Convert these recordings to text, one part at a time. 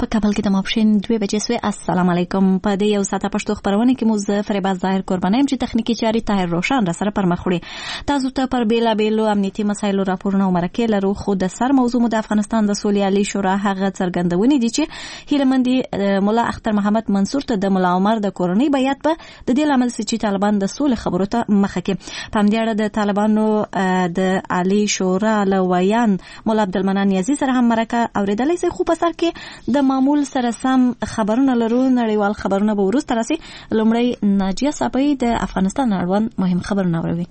په کابل کې د ماپښین 2 بجې سوې. السلام علیکم. په دې یو ساعته پښتو خبرونه کې مو زه فریبا ظاهر قربانیم چې تخنیکی چاري طاهر روشن را سره پر مخ وړي. تاسو ته پر بیلا بیلو امنیتي مسایلو راپورونه او مرکې لرو، خو د سر موضوع د افغانستان د سولې عالی شورا هغه څرګندونې دي چې هیلمندي مولا اختر محمد منصور ته د مولا عمر د کورنۍ بیعت به د دې لامل چې طالبان د سولې خبرو ته مخه کوي. په همدې اړه د طالبانو د عالی شورا لویان مولا عبدالمنان نیازی سره هم مرکه اوریدلای شي، خو په سر کې د معمول سره سم خبرونه لرو. نړیوال خبرونه به وروسته راسي. لومړی ناجیه صابری د افغانستان اړوند مهم خبرونه اوري.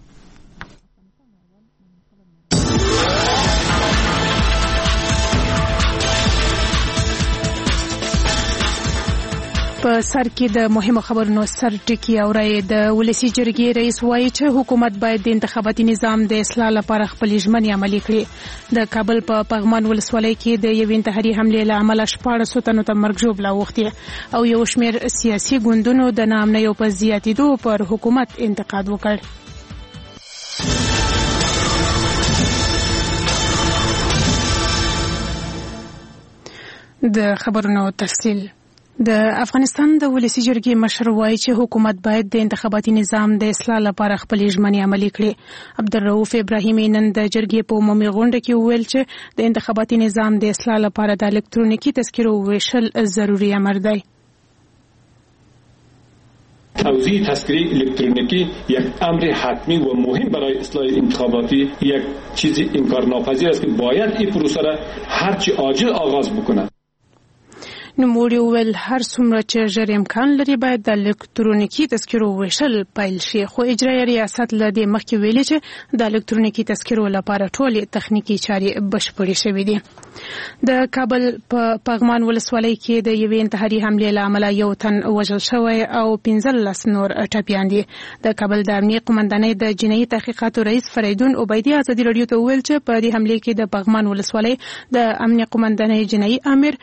په سر کې د مهمو خبرونو سر ټکی اوري. د ولسی جرګې رئیس وایي چې حکومت باید د انتخاباتي نظام د اصلاح لپاره خپل ژمنې عملي کړي. د کابل په پغمان ولسوالۍ کې د یو انتحاري حمله له امله 14 تنو ته مرګ ژوبله اوښتې او یو شمېر سیاسي ګوندونو د ناامنیو په زیاتېدو پر حکومت انتقاد وکړ. د خبرونو تفصیل. د افغانستان د ولسی جرګې مشر وایي چې حکومت باید د انتخاباتي نظام د اصلاح لپاره خپل ژمنې عملي کړي. عبدالرؤف ابراهیمي نن د جرګې په عمومي غونډه کې وویل چې د انتخاباتي نظام د اصلاح لپاره د الکترونیکي تذکرو ویشل ضروري امر دی. توزیع تذکره الکترونیکی یک امر حتمی و مهم برای اصلاح انتخاباتی یک چیز انکارناپذیر است که باید این پروسه را هرچی عاجل آغاز بکنه. نوموړي وویل هر څومره چې ژر امکان لري باید د الکترونیکي تذکرو ویشل پیل شي، خو اجرایي ریاست له دې مخکې ویلي چې د الکترونیکي تذکرو لپاره ټولې تخنیکي چارې بشپړې شوې دي. د کابل په پغمان ولسوالۍ کې د یوې انتحاري حملې له امله یو تن وژل شوی او 15 نور ټپیان دي. د کابل د امنیه قومندانۍ د جنایي تحقیقاتو رئیس فریدون عبیدي ازادي رادیو ته وویل چې په دې حملې کې د پغمان ولسوالۍ د امنیه قومندانۍ جنایي امیر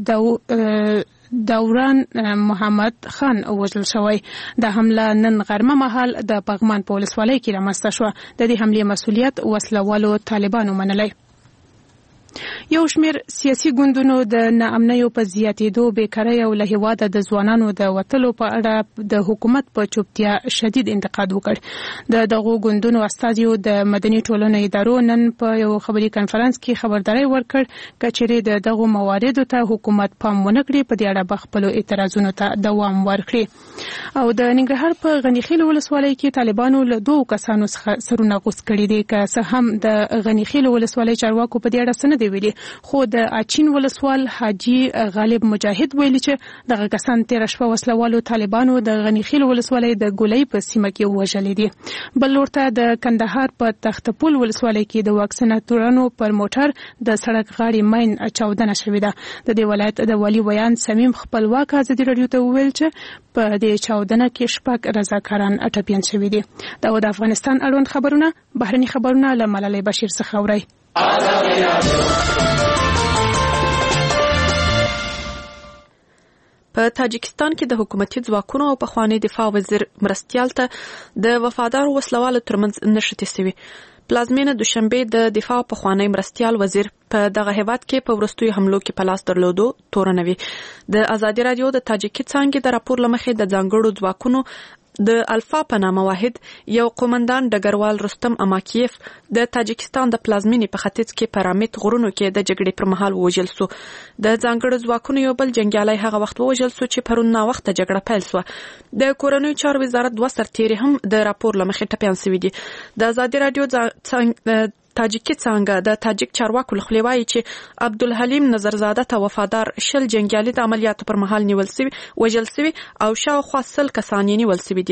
دوران محمد خان وژل شوی. د حمله نن غرمه مهال د پغمان په ولسوالۍ کې رامنځته شوه. د دې حملې مسؤلیت وسلوالو طالبانو منلی. یو شمېر سیاسي ګوندونو د ناامنیو په زیاتېدو بیکارۍ او له هېواده د ځوانانو د وتلو په اړه د حکومت په چوپتیا شدید انتقاد وکړ. د دغو ګوندونو استازیو د مدني ټولنو ادارو نن په یو خبري کنفرانس کې خبرداری ورکړ چې چیرې د دغو مواردو ته حکومت پام ونه کړي په دې اړه به خپلو اعتراضونو ته دوام ورکړي. او د ننګرهار په غنیخیل ولسوالۍ کې طالبانو له 2 کسانو څخه سرونه غوڅ کړي دي. که څه هم د غنیخیل ولسوالۍ چارواکو په دې اړه څه نه دی ویلي، خو د اچین ولسوال حاجی غالب مجاهد ویلي چې دغه کسان تیر شپه وسلوالو طالبانو د غنیخیل ولسوالۍ د ګولۍ په سیمه کې وژلې دي. بل ورته د کندهار په تختپول ولسوالۍ کې د واکسیناتورانو پر موټر د سړک غاړې ماین چاودنه شوې ده. د دې ولایت د والي ویان سمیم خپلواک ازادي رادیو ته وویل چې په دې چاودنه کې 6 رضاکاران ټپیان شوي دي. دا د افغانستان اړوند خبرونه. بهرني خبرونه له ملالۍ بشیر څخه اورئ. په تاجکستان کې د حکومتي ځواکونو او پخوانی دفاع وزیر مرستیال ته د وفادار وسلوالو ترمنځ نښتې سوي. پلازمینه دوشنبه د دفاع پخوانی مرستیال وزیر په دغه هیواد کې په وروستیو حملو کې په لاس درلودو تورنوي. د ازادي رادیو د تاجکي څانګې د راپور لمخې د ځانګړو ځواکونو د الفا په نامه واحد یو قومندان ډګروال رستم اماکیف د تاجکستان د پلازمینې په ختیځ کې په رامیت غرونو کې د جګړې پر مهال وژل شو. د ځانګړو ځواکونو یو بل جنګیالی هغه وخت وژل شو چې پرون ناوخته جګړه پیل شوه. د کورنیو چارو وزارت 2 سرتیري هم د راپور لمخې ټپیان شوي دي. د ازادي رادیو تاجکي څنګه د تاجک چارواکو لخوا وایي چې عبدالحلیم نظرزاده ته وفادار 20 جنگیالي د عملیاتو پر مهال نیول شوي وژل شوي او شاوخوا 100 کسان یې نیول شوي دي.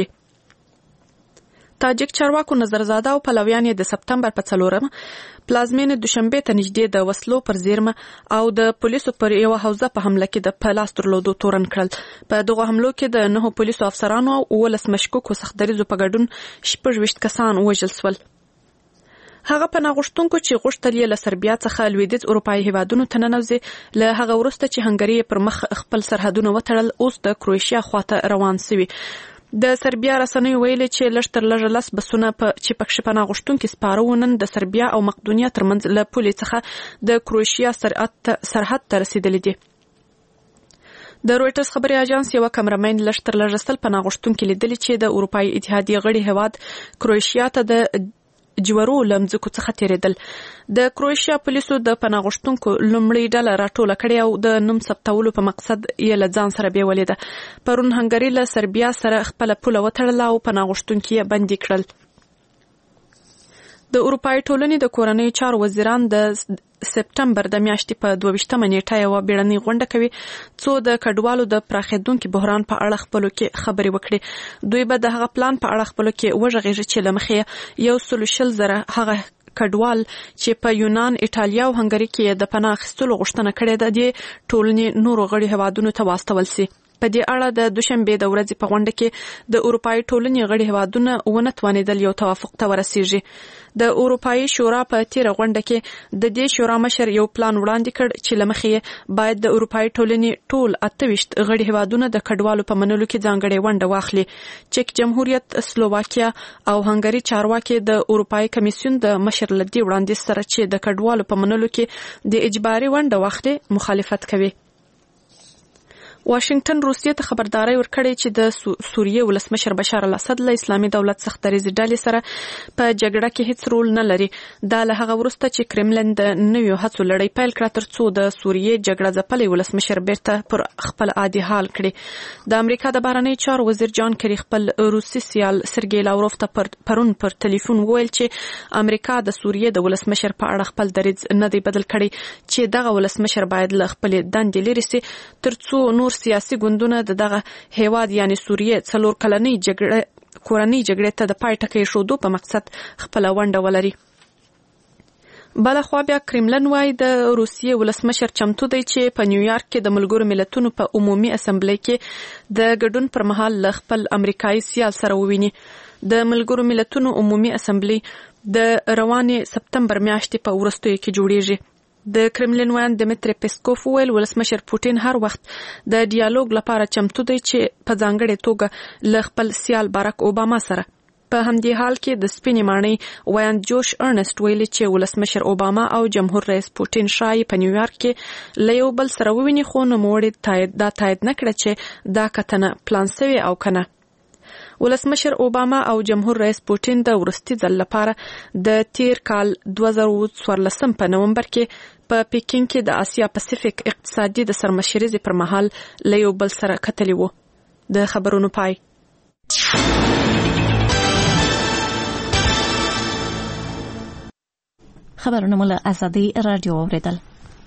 تاجک چارواکو نظرزاده او پلویان د سپتمبر په 4 پلازمینه دوشنبه ته نږدې د وسلو پر زیرمه او د پولیسو پر یو حوزه په حمله کې د پلاس درلودو تورن کړل. په دغه حملو کې د 9 پولیسو افسرانو او 19 مشکوکو سختدریزو په ګډون 26 کسان وژل شول. هغه په ناغوښتونکو چې غوښتل یې له سربیا څخه لویدیځ اروپایي هیوادونو ته ننوځي، له هغه وروسته چې هنګري پر مخ خپل سرحدونه وتړل، اوس د کروشیا خواته روان شوي. د سربیا رسنیو ویلي چې لږ تر لږه 10 بسونه چې پکښې په ناغوښتونکي سپاره ونن د سربیا او مقدونیا ترمنځ له پولې څخه د کروشیا سرحد ته رسیدلي دي. د رويټرز خبري اژانس یو کمرمن لشتر لرستل پناه غوښتونکو لیدل چې د اروپای اتحادیه غړي هواد کروشیا ته د جوړو لمځکو څخه تیریدل. د کروشیا پولیسو د پناه غوښتونکو لومړی ډله راټوله کړې او د نوم ثبتولو په مقصد یې له ځان سره بیولې ده. پرون هنګري له سربیا سره خپل پوله وتړله او پناه غوښتونکي یې بندي کړل. د اروپای ټولنې د کورنۍ چارو وزیران د سپټمبر د میاشتې په 22مه نیټه یو بیړنۍ غونډه کوي څو د کډوالو د پراخېدونکو بحران په اړه خپلو کې خبرې وکړي. دوی به د هغه پلان په اړه خپلو کې وژغېږي چې له مخې 140,000 هغه کډوال چې په یونان، ایټالیا او هنګري کې د پناه اخیستلو غوښتنه کړې ده د ټولنې نورو غړي هیوادونو ته واستول سي. په دې اړه د دوشنبه د ورځې په غونډه کې د اروپای ټولنې غړي هیوادونه ونه توانیدل یو توافق ته ورسیږي. د اروپای شورا په تیر غونډه کې د دې شورا مشر یو پلان وړاندې کړ چې لمخې باید د اروپای ټولنې ټول 28 غړي هیوادونه د کډوالو په منلو کې ځانګړې ونډه واخلي. چک جمهوریت، سلوواکیا او هنګري چارواکي د اروپای کمیسیون د مشر لدی وړاندې سره چې د کډوالو په منلو کې د اجباري ونډه واخلي مخالفت کوي. واشنگټن روسیې ته خبرداري ورکړې چې د سوریې ولسمشر بشار الاسد له اسلامي دولت څخه دریځ ډلې سره په جګړه کې هیڅ رول نه لري. دا له هغه وروسته چې کرملن د نویو هڅو لړۍ پیل کړه ترڅو د سوریې جګړه ځپلې ولسمشر بیرته پر خپل عادي حال کړي. د امریکا د بهرنی چارو وزیر جان کری خپل روسي سیال سرګی لاوروف ته پرون پر ټلیفون وویل چې امریکا د سوریې د ولسمشر په اړه خپل دریځ نه دی بدل کړی چې دغه ولسمشر باید له خپل دندې لري سي ترڅو نور سیاسي ګوندونه دغه هیواد یعنی سوریې 4 کلنۍ کورنۍ جګړې ته د پای ټکی شودو په مقصد خپل ونډه ولري. بلخوا بیا کرملن وايي د روسیې ولسمشر چمتو دی چې په نیویارک کې د ملګرو ملتونو په عمومي اسمبلی کې د ګډون پر مهال له خپل امریکایي سیال سره وویني. د ملګرو ملتونو عمومي اسمبلی د روانې سپتمبر میاشتې په وروستیو کې جوړیږي. د کرملن ویان دمیتری پیسکوف ویل ولسمشر پوتین هر وخت د ډیالوګ لپاره چمتو دی چې په ځانګړې توګه له خپل سیال باراک اوباما سره. په همدې حال کې د سپینې ماڼۍ ویان جوش ارنست ویلي چې ولسمشر اوباما او جمهور رئیس پوتین شایي په نیویارک کې له یو بل سره وویني خو نوموړي دا تایید نه کړه چې دا کتنه پلان سوی او کنه. ولسمشر اوباما او جمهور رئیس پوتین د ورستي ځل لپاره د تیر کال 2014 په نومبر کې په پیکینګ کې د آسیا پاسفیک اقتصادي د سرمشريزي پر مهال له یو بل سره کتلی وو. د خبرونو پای. خبرونه مله ازادي رادیو اوریدل.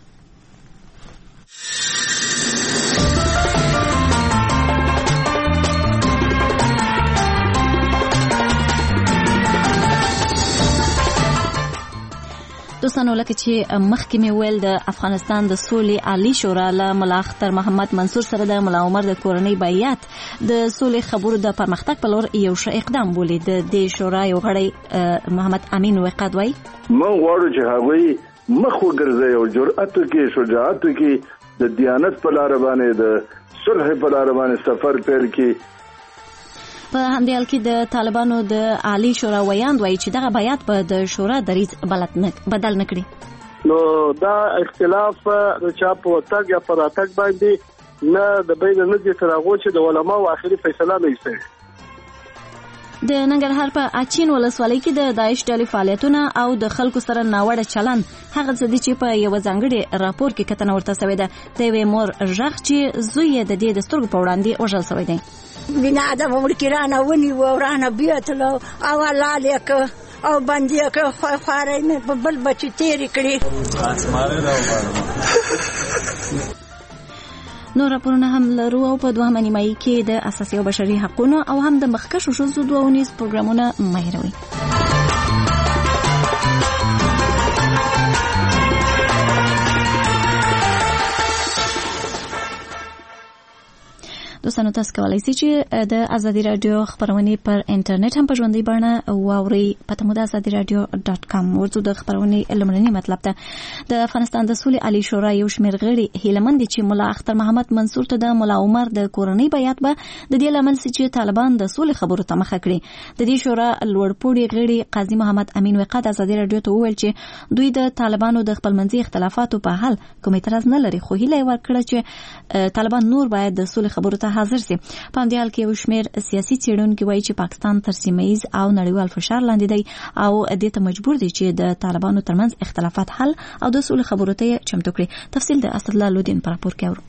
دوستانو لکه چې مخکې مې ویل د افغانستان د سولې عالی شورا له ملا اختر محمد منصور سره د ملا عمر د کورنۍ بیعت د سولې خبرو د پرمختګ په لور یو ښه اقدام بولي. د دې شورا یو غړی محمد امین وقاد وایي موږ غواړو چې هغوی مخ وګرځي او جرأت وکړي، شجاعت وکړي، د دیانت په لار باندې د صلح په لار باندې سفر پیل کړي. په همدې حال کې د طالبانو د عالی شورا ویاند وایي چې دغه بیعت به د شورا دریځ بدل نه کړي. نو دا اختلاف د چا په تګ یا پر اتګ باندې نه د بین نه دي تر هغه چې د علماو اخري فیصله نه ایستي. د ننګرهار په اچین ولسوالۍ کې د داعش ډلې فعالیتونه او د خلکو سره ناوړه چلن هغه څه دي چې په یو ځانګړي راپور کې کتنه ورته شوې ده. د یوې مور غږ چې زوی یې د دې د سترګو په وړاندې وژل شوی دی. بنا ادم ورکرانه ونی ورانه بیتلو او لالیک او باندې که خوارې مې په بل بچی تیری کړی. نور راپورونه هم لرو او په دوهمه نیمایي کې د اساسي او بشري حقوقو او هم د مخکښو ښځو دوونیز پروګرامونه مهیروي. دوستانو تاسو کولی شئ چې د ازادي رادیو خبرونه پر انټرنیټ هم په ژوندۍ بڼه واورئ. پته مو د azadiradio.com. ورته د خبرونه لمړنی مطلب ته د افغانستان د سولې عالی شورا یو شمېر غړي هیلمند چې مولا اختر محمد منصور ته د مولا عمر د کورنۍ بیعت به د دې لامل چې طالبان د سولې خبرو ته مخه کړي. د دې شورا لوړپوړي غړي قاضي محمد امین وقاد ازادي رادیو ته وویل چې دوی د طالبانو د خپلمنځي اختلافاتو په حل کوم اعتراض نه لري، خو هیله ورکړه چې طالبان نور باید د سولې خبرو ته حاضر سي. په همدې حال کې یو شمېر سیاسي څېړونکي وایي چې پاکستان تر سیمه‌ییز او نړیوال فشار لاندې دی او دې ته مجبور دی چې د طالبانو ترمنځ اختلافات حل او د سولې خبرو ته چمتو کړي. تفصیل د اسدالله لودین پر راپور کې اورو.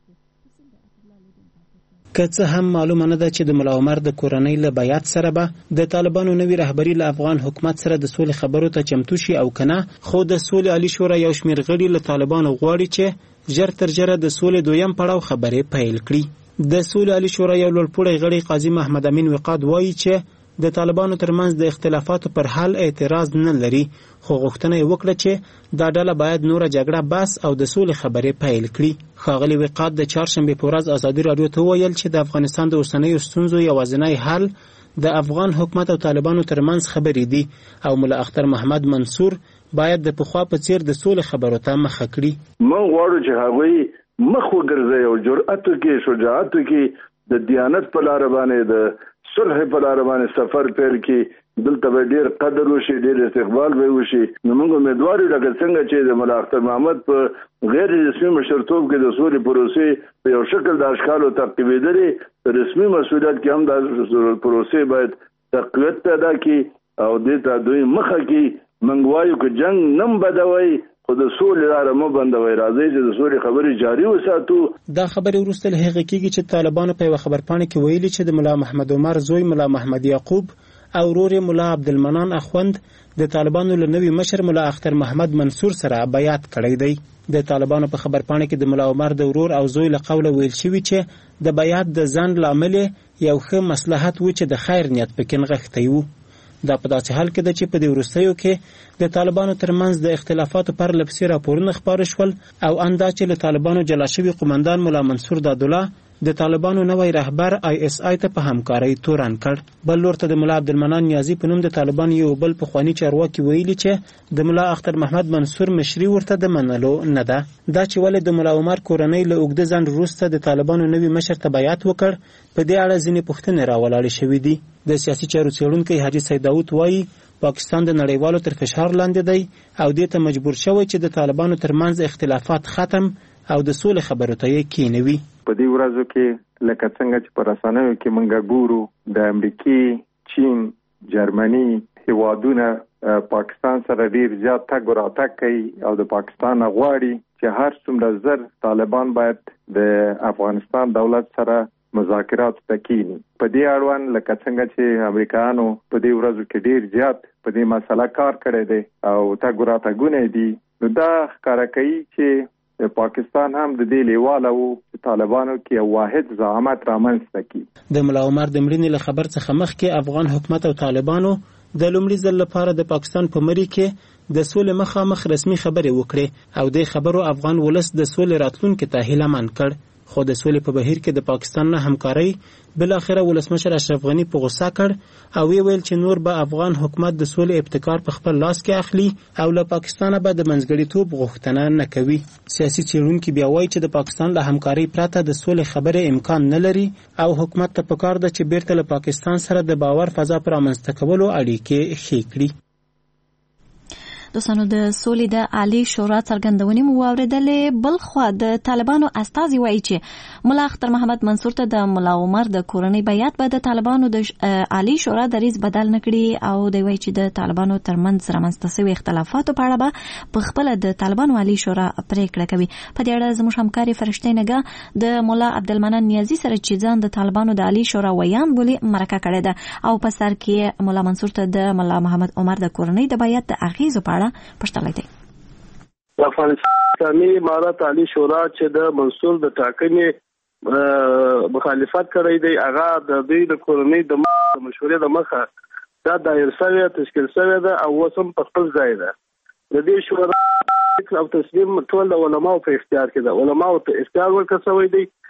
که څه هم معلومه نه ده چې د مولا عمر د کورنۍ له بیعت سره به د طالبانو نوي رهبری له افغان حکومت سره د سولې خبرو ته چمتو شي او کنه، خو د سولې عالی شورا یو شمېر غړي له طالبانو غواړي چې ژر تر ژره د سولې دویم پړاو خبرې پیل کړي. د سولې عالی شورا یو لوړپوړی غړي قاضي محمد امین وقاد وایي چې د طالبانو ترمنځ د اختلافاتو پر حل اعتراض نه لري، خو غوښتنه یې وکړه چې دا ډله باید نوره جګړه بس او د سولې خبرې پیل کړي. ښاغلي وقاد د چهارشنبې په ورځ ازادي رادیو ته وویل چې د افغانستان د اوسنیو ستونزو یوازینی حل د افغان حکومت او طالبانو ترمنځ خبرې دي او مولا اختر محمد منصور باید د پخوا په څیر د سولې خبرو ته مخه کړي. موږ غواړو چې هغوی مخ وګرځي او جرأت وکړي، شجاعت وکړي، د دیانت په لار باندې د صلح په لار باندې سفر پیل کړي. دلته به ډیر قدر وشي، ډیر استقبال به وشي. نو موږ امیدوار یو لکه څنګه چې د مولا اختر محمد په غیر رسمي مشرتوب کې د سولې پروسې په یو شکل د اشکالو تعقیبېدلې، په رسمي مسؤلیت کې هم د پروسې باید تقویت پیدا کړي او دې ته دوی مخه کړي. موږ وایو که جنگ نم بدوي خو د سولې لاره مو بندوي، راځي چې د سولې خبرې جاري وساتو. دا خبرې وروسته له هغې کېږي چې طالبانو په یوه خبرپاڼه کې ویلي چې د مولا محمد عمر زوی مولا محمد یعقوب او ورور مولا عبدالمنان اخوند د طالبانو له نوي مشر مولا اختر محمد منصور سره بیعت کړی دی. د طالبانو په خبرپاڼه کې د مولا عمر د ورور او زوی له قوله ویل شوي چې د بیعت د ځنډ لامل یو ښه مصلحت و چې د خیر نیت پکې نغښتی و. دا په داسې حال کې ده چې په دې وروستیو کې د طالبانو ترمنځ د اختلافاتو پر لپسې راپورونه خپاره شول او اندا چې له طالبانو جلا شوي قومندان مولا منصور دادالله د طالبانو نوی رهبر ISI ته په همکارۍ تورن کړ. بل لور ته د مولا عبدالمنان نیازي په نوم د طالبانو یو بل پخواني چارواکي ویلي چې د مولا اختر محمد منصور مشري ورته د منلو نه ده. دا چې ولې د مولا عمر کورنۍ له اوږده ځنډ وروسته د طالبانو نوي مشر ته بیعت وکړ، په دې اړه ځینې پوښتنې راولاړې شوې دي. د سیاسي چارو څېړونکی حاجي سید داود وایي پاکستان د نړیوالو تر فشار لاندې دی او دې ته مجبور شوی چې د طالبانو ترمنځ اختلافات ختم او د سولې خبرو ته یې کینوي. په دې ورځو کې لکه څنګه چې په رسنیو کې موږ ګورو د امریکای، چین، جرمني هیوادونه پاکستان سره ډیر زیات تګ راتګ کوي او د پاکستان غواړي چې هر څومره زر طالبان باید د افغانستان دولت سره مذاکرات تکینی. په دې اړوند لکه څنګه چې امریکایانو په دې ورځو کې ډیر زیات په دې مسله کار کړی دی او تګ راتګونه دي، نو دا ښکاره کوي چې پاکستان هم د دې لیواله وو چې طالبانو کې یو واحد زعامت رامنځته کړي. د مولا عمر د مړینې له خبر څخه مخکې افغان حکومت او طالبانو د لومړي ځل لپاره د پاکستان په مری کې د سولې مخامخ رسمي خبرې وکړې او د خبرو افغان ولس د سولې راتلونکي ته هیله کړ. خو د سولې په بهیر کې د پاکستان نه همکاري بل اخره ولسمشر اشرف غنی په غوسه کړ او ویل چې نور به افغان حکومت د سولې ابتکار په خپل لاس کې اخلي او له پاکستانه به د منځګړیتوب غوښتنه نه کوي. سیاسي څېړونکي بیا وایي چې د پاکستان له همکاري پرته د سولې خبرې امکان نه لري او حکومت ته پکار ده چې بیرته له پاکستان سره د باور فضا پر رامنځته کولو اړیکې ښې کړي. دوستانو د سولې د عالی شورا څرګندونې مو واورېدلې. بل خوا د طالبانو استازي وایي چې مولا اختر محمد منصور ته د مولا عمر د کورنۍ بیعت به د طالبانو د عالی شورا دریځ بدل نه کړي او دوی وایي چې د طالبانو ترمنځ رامنځته شوي اختلافاتو په اړه به په خپله د طالبانو عالی شورا پریکړه کوي. په دې اړه زموږ همکاري فرشته نګاه د مولا عبدالمنان نیازي سره چې ځان د طالبانو د عالی شورا ویان بولي مرکه کړې ده او په سر کې مولا منصور ته د مولا محمد عمر د کورنۍ د بیعت د اغیزو په اړه پښتلای دی. افغانستاني امارات عالی شورا چې د منصور د ټاکنې مخالفت کړی دی، هغه د دوی د کورنۍ د مشورې د مخه دا دایر شوی تشکیل شوی ده او اوس هم په خپل ځای ده. د دې شورا او تصمیم ټول د علماو په اختیار کې ده. علماو ته اختیار ورکړل شوی دی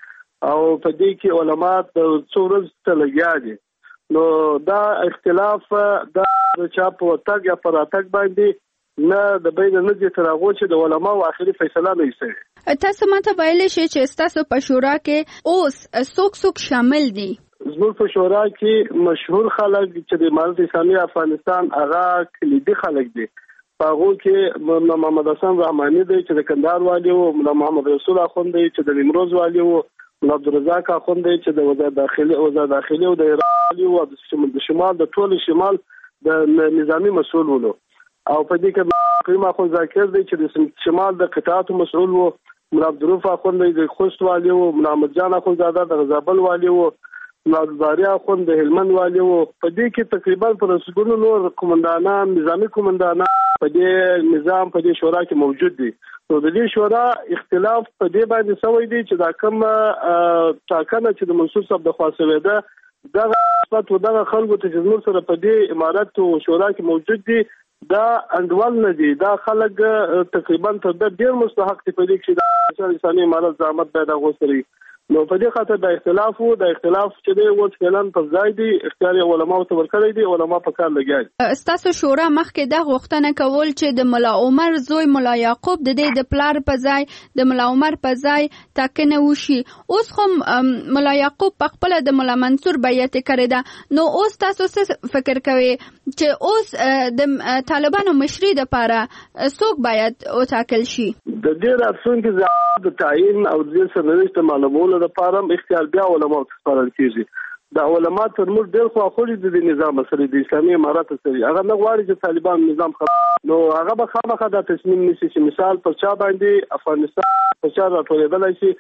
او په دې کې علما د څورز تلګیا دي. نو دا اختلاف دا چا په تګ یا پر اتګ باندې نه د بین نه دي تر هغه چې د علما او اخري فیصله نه وي. تاسو ماته ویلې شئ چې تاسو په شورا کې اوس څوک شامل دي؟ زموږ په شورا کې مشهور خلک چې د امارت اسلامي افغانستان هغه کلیدي خلک دي. هغه کې مولانا محمد حسن رحماني دی چې د کندهار والی وو، مولانا محمد رسول اخوند دی چې د نیمروز والی وو، مولانا عبدالرزاق اخوند دی چې د وزارت داخلي او د ایران والی وو، د شمال د ټول شمال د نظامی مسؤل وو. او په دې کې کریم اخوند ذاکر دی چې د شمال د قطاعات مسؤل وو، مولانا عبدالرؤف اخوند د خوست والی وو، مولانا احمد جان اخوند زاده د غزابل والی وو، مولانا باریا اخوند د هلمند والی وو. په دې کې تقریبا پر رسګونو نور قومندانان، نظامی قومندانان په دې نظام په دې شورا کې موجود دي. نو د دې شورا اختلاف په دې باندې سوی دی چې دا کوم ټاکنه چې د منصور صاحب د خاصه ده دغه صفات او دغه خلکو ته چې موږ سره په دې امارت او شورا کې موجود دي دا انډوال نه دي. دا خلک تقریبا تر ډېر مستحق دي په دې کې د انساني امارت زعامت پیدا غوښتري. نو په دې خاطر د اختلاف چې دی اوس فعلا پر ځای دی، اختیار علماء ته ورکړی دی، علماء په کار لګیا. ستاسو شورا مخکې دا غوښتنه کول چې د ملا عمر زوی ملا یعقوب د دې د پلار په ځای د ملا عمر په ځای ټاکنه وشي. اوس خو ملا یعقوب په خپل د ملا منصور بیعت کړی ده. نو اوس تاسو څه فکر کوئ چې اوس د طالبانو مشري لپاره څوک باید وټاکل شي؟ د دې راتلونکي د تعیین او د سرنوشت معلومولو لپاره اختیار بیا علماء ته سپارل کیږي. د علماء تر موږ ډېر خواخوږي دي د نظام سره، د اسلامي امارت سره. هغه نه غواړي چې طالبان نظام نو هغه به خامخا دا تصمیم نیسي چې مثال پر چا باندې افغانستان پر چا راټولېدلی شي.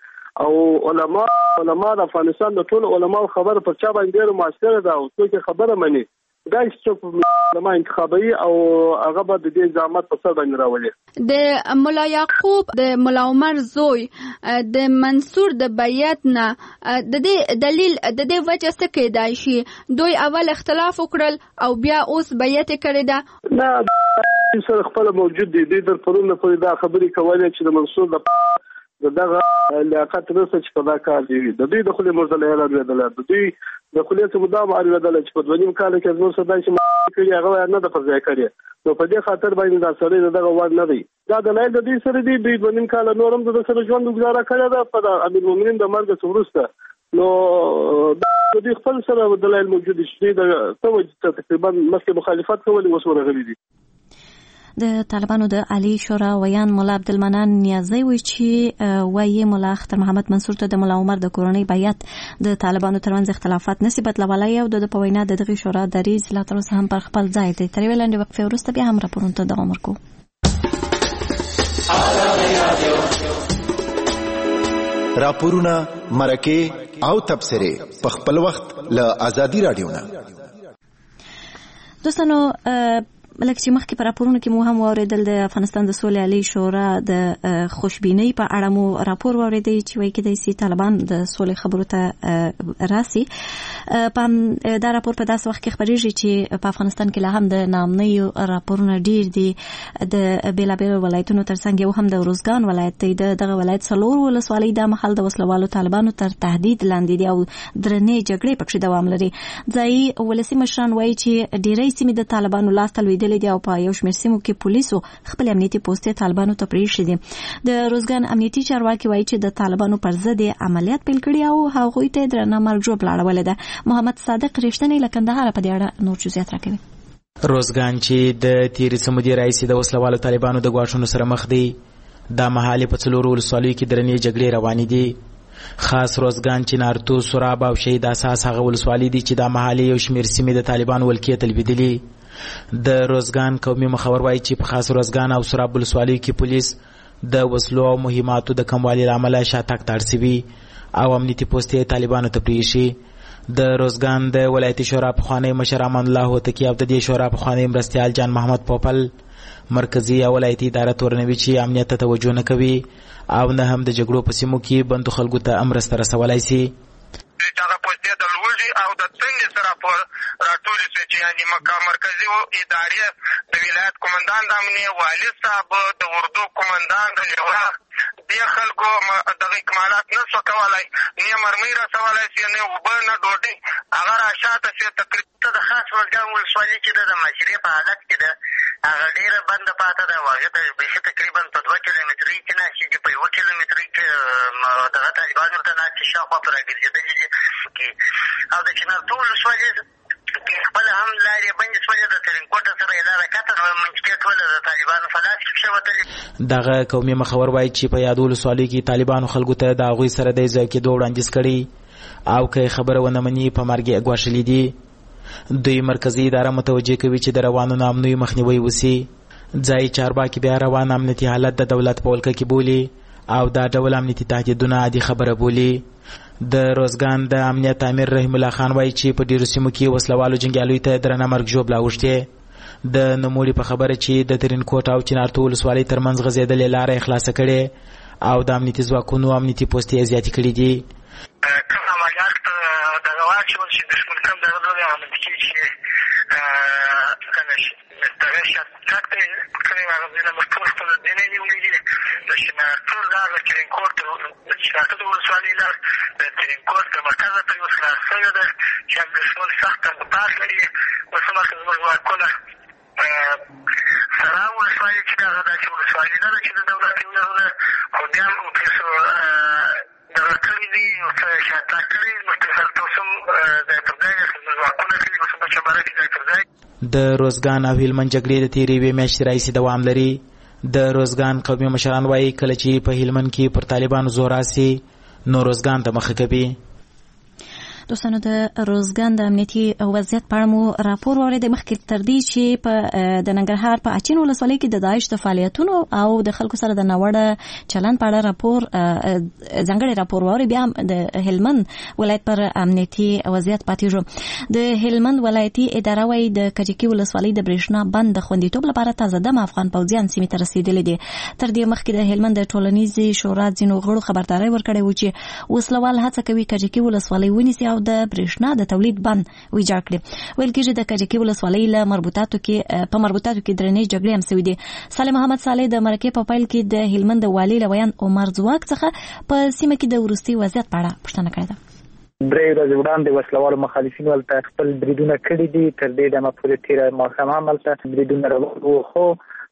او علما د افغانستان د ټول علماء خبره پر چا باندې ډېر موثره ده او څوک خبره مني. دا څوک علما انتخابي او هغه به د دې زعامت په سر باندې راولي. د ملا یعقوب د ملا عمر زوی د منصور د بیعت نه د دې دلیل د دې وجه څه کېدای شي؟ دوی اول اختلاف وکړل او بیا اوس بیعت کړی ده. نه سره خپل موجود دي. د پرونه پرې دا خبرې کولې چې د منصور دغه لیاقت رسې چې په دا کار دی. د دوی د خلې مرزله اعلان ویدل، د دوی د خلې څخه مدام اړویدل چې په دویم کال کې زموږ صدای چې کړي هغه نه د پرځای کړي. نو په دې خاطر باندې دا سره دغه وړ نه دی. دا د لایل د دې سره دی دوی دویم کال نورم د سره ژوند گزاره کړی دا په امیر المؤمنین د مرګ څخه وروسته. نو د دې خپل سره د لایل موجود شي د توجه تقریبا مخکې مخالفت کولې اوس ورغلي دي. د طالبانو د عالی شورا ویان مولا عبدالمنان نیازی وی چې وایي مولا اختر محمد منصور ته د مولا عمر د کورنۍ بیعت د طالبانو ترمنځ اختلافات نسي بدلولای او د په وینا د دغه شورا دریځ لا تر اوسه هم پر خپل ځای دی. تر ویلندې وقفې وروسته بیا هم راپورونه ته دوام ورکوو. راپورونه مرکه او تبصره په خپل وخت له ازادي رادیو نه. دوستانو لکه چې مخکې په راپورونو کې مو هم واورېدل د افغانستان د سولې عالی شورا د خوشبینۍ په اړه مو راپور واورېدی چې وایي کېدای شي طالبان د سولې خبرو ته راسي. دا راپور په داسې وخت کې خپرېږي چې په افغانستان کې لا هم د ناامنیو راپورونه ډېر دي. د بېلابېلو ولایتونو ترڅنګ یو هم د روزګان ولایت دی. دغه ولایت 4 ولسوالۍ دا مهال د وسلوالو طالبانو تر تهدید لاندې دي او درنې جګړې پکې دوام لري. ځایي ولسي مشران وایي چې ډېری سیمې د طالبانو لاس ته لوېدلې دي او په یو شمېر سیمو کې پولیسو خپل امنیتي پوستې طالبانو ته پرېښي دي. د روزګان امنیتي چارواکي وایي چې د طالبانو پر ضد عملیات پیل کړي او هغوی ته درنه مرګ ژوبله اړولې ده. محمد صادق رښتینی له کندهار په دې اړه نور جزئیات راکوي. روزګان چې د تیرې سمودي رئیس د وسلوالو طالبانو د ګواښونو سره مخ دی، دا مهال په 4 ولسوالیو کې درنې جګړې روانې دي. خاص روزګان چې نارتو، سراب او شهید اساس هغه ولسوالۍ دي چې دا مهال یو شمېر سیمې د طالبانو ولکې ته لوېدلي. د روزګان قومي مخور وایي چې په خاص روزګان او سراب ولسوالیو کې پولیس د وسلو او مهماتو د کموالي له امله شاتګ ته اړ سوي او امنیتي پوستې طالبانو ته پرېښي. د روزګان د ولایتي شورا پخوانی مشر امان الله هوتکی او د دې شورا پخوانی مرستیال جان محمد پوپل مرکزی او ولایتي اداره تورنوي چې امنیت ته توجه نه کوي او نه هم د جګړو په سیمو کې بندو خلکو ته امرسته رسولای شي. هغه پوستې د لوړي او د څنګه سره په راټول شي چې یعنی مرکزی ادارې د ولایت قومندان د امنیت والي صاحب د اردو قومندان د لوا دې خلکو دغه اکمالات نه سو کولی، نه مرمۍ رسولی سي، نه اوبه، نه ډوډۍ. هغه را شاته سي. تقریبا د خاص روزګان ولسوالي چې ده د معاشرې په حالت کې ده، هغه ډېره بنده پاته ده. هغې ته بیخي تقریبا په 2 کیلومترۍ کې ناستې دي، په 1 کیلومترۍ کې دغه طالبان ورته ناستې شاوخوا په راګرځېدلې دي. او د چنارتو ولسوالي خپله هم لارې بندې شولې، د ترینکوټ سره یې لاره کته منځکې ټوله د طالبانو په لاس کې پښې. دغه قومي مخور وایي چې په یادو ولسوالیو کې طالبانو خلکو ته د هغوی سره د ځای کېدو وړاندیز کړی او که خبره ونه مني په مرګ یې ګواښلي دي. دوی مرکزي اداره متوجه کوي چې د روانو ناامنیو مخنیوی وسي. ځایي چارواکي بیا روان امنیتي حالت د دولت په ولکه کې بولي او دا ډول امنیتي تهدیدونه عادي خبره بولي. د روزګان د امنیت امیر رحیم الله خان وایي چې په ډیرو سیمو کې وسلوالو جنګیالیو ته درنه مرګ ژوبله اوښتې. د نوموړي په خبره چې د ترینکوټ او چنارتو ولسوالۍ ترمنځ غځېدلې لاره یې خلاصه کړې او د امنیتي ځواکونو امنیتي پوستې یې زیاتې کړي دي. کوم عملیات دغه واچول چې دښمن کوم دغه ډول عملیات کېږي چې دغه شاتګ ته کومې هغه ځایونه موږ ټول خپل ځینې نیولي دي. د چنارتو لار د ترینکوټ د چنارتو د ولسوالۍ لار د ترینکوټ د مرکزه پورې اوس خلاص شوې ده چې هم دښمن سخت تنګپاس لري. اوس هم هلته زموږ ځواکونه سره ولسوالۍ چې دغه داسې ولسوالي نه ده چې د دولت یو ده، خو بیا هم پیسو دغه کړي دي، ورته شاتګ کړي، ورته هلته اوس هم ځای پر ځای زموږ ځواکونه کړي، اوس هم په چمبره کې ځای پر ځای. د روزګان او هلمند جګړې د تېرې یوې میاشتې راهیسې دوام لري. د روزګان قومي مشران وایي کله چې په هلمند کې پر طالبانو زور راسي نو روزګان ته مخه کوي. دوستانو د روزګان د امنیتي وضعیت په اړه مو راپور واورېدی. مخکې تر دې چې د ننګرهار په اچین ولسوالۍ کې د داعش د فعالیتونو او د خلکو سره د ناوړه چلند په اړه ځانګړی راپور واورئ، بیا هم د هلمند ولایت پر امنیتي وضعیت پاتې شو. د هلمند ولایتي اداره وایي د کجکي ولسوالۍ د برېښنا بند د خوندیتوب لپاره تازه دم افغان پوځیان سیمې ته رسېدلي دي. تر دې مخکې د هلمند د ټولنیزې شورا ځینو غړو خبرداری ورکړی و چې وسلوال هڅه کوي کجکي ولسوالۍ ونیسي او د برېښنا د تولید بند ویجاړ کړي. ویل کېږي د کجکي ولسوالۍ له مربوطاتو کې درنې جګړې هم سوي دي. صالح محمد صالح د مرکې په پیل کې د هلمند د والي له ویان عمر ځواک څخه په سیمه کې د وروستي وضعیت په اړه پوښتنه کړې ده. 3 ورځې وړاندې وسلوالو مخالفینو هلته خپل بریدونه کړي دي. تر دې دمه پورې تېره ماښام هم هلته بریدونه روان وو، خو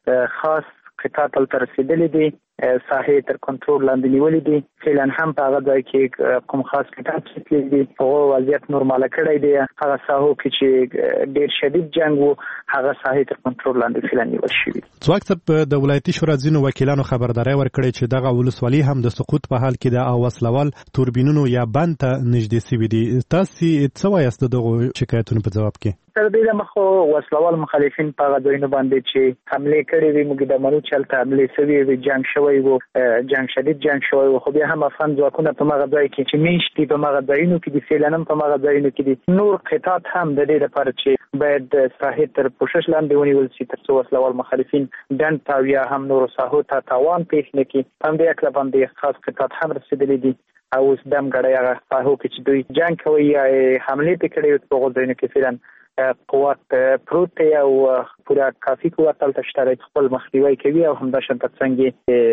خاص قطعات هلته رسېدلي دي، ساحې تر کنټرول لاندې نیولې دي. فعلا هم په هغه ځای کې کوم خاص قطعات رسېدلي دي، هغو وضعیت نورماله کړی دی. هغه ساحو کې چې ډېر شدید جنګ و هغه ساحې تر کنټرول لاندې فعلا نیول شوي. ځواک صاحب د ولایتي شورا ځینو وکیلانو خبرداری ورکړی چې دغه ولسوالي هم د سقوط په حال کې ده او وسلوال توربینونو یا بند ته نږدې سوي دي. تاسې څه وایاست د دغو شکایتونو په ځواب کې؟ تر دې دمه خو وسلوال مخالفین په هغه ځایونو باندې چې حملې کړې وي، موږ د منو چې هلته حملې سوي وي، جنګ شوی و، شدید جنګ شوی و، خو بیا هم افغان ځواکونه په هغه ځای کې چې میشتي په هغه ځایونو کې دي، فعلا هم په هغه ځایونو کې دي. نور قطعات هم د دې لپاره چې باید ساحې تر پوښښ لاندې ونیول شي تر څو وسلوال مخالفین ډنډ ته یا هم نورو ساحو ته تاوان پېښ نه کړي. په همدې هکله باندې خاص قطعات هم رسېدلي دي او اوس دم ګړی هغه ساحو کې چې دوی جنګ کوي یا حملې پې کړې په هغو ځایونو کې فعلا قوت پروت دی او پوره کافي قوت هلته شته خپل مخنیوی کوي او همداشان ترڅنګ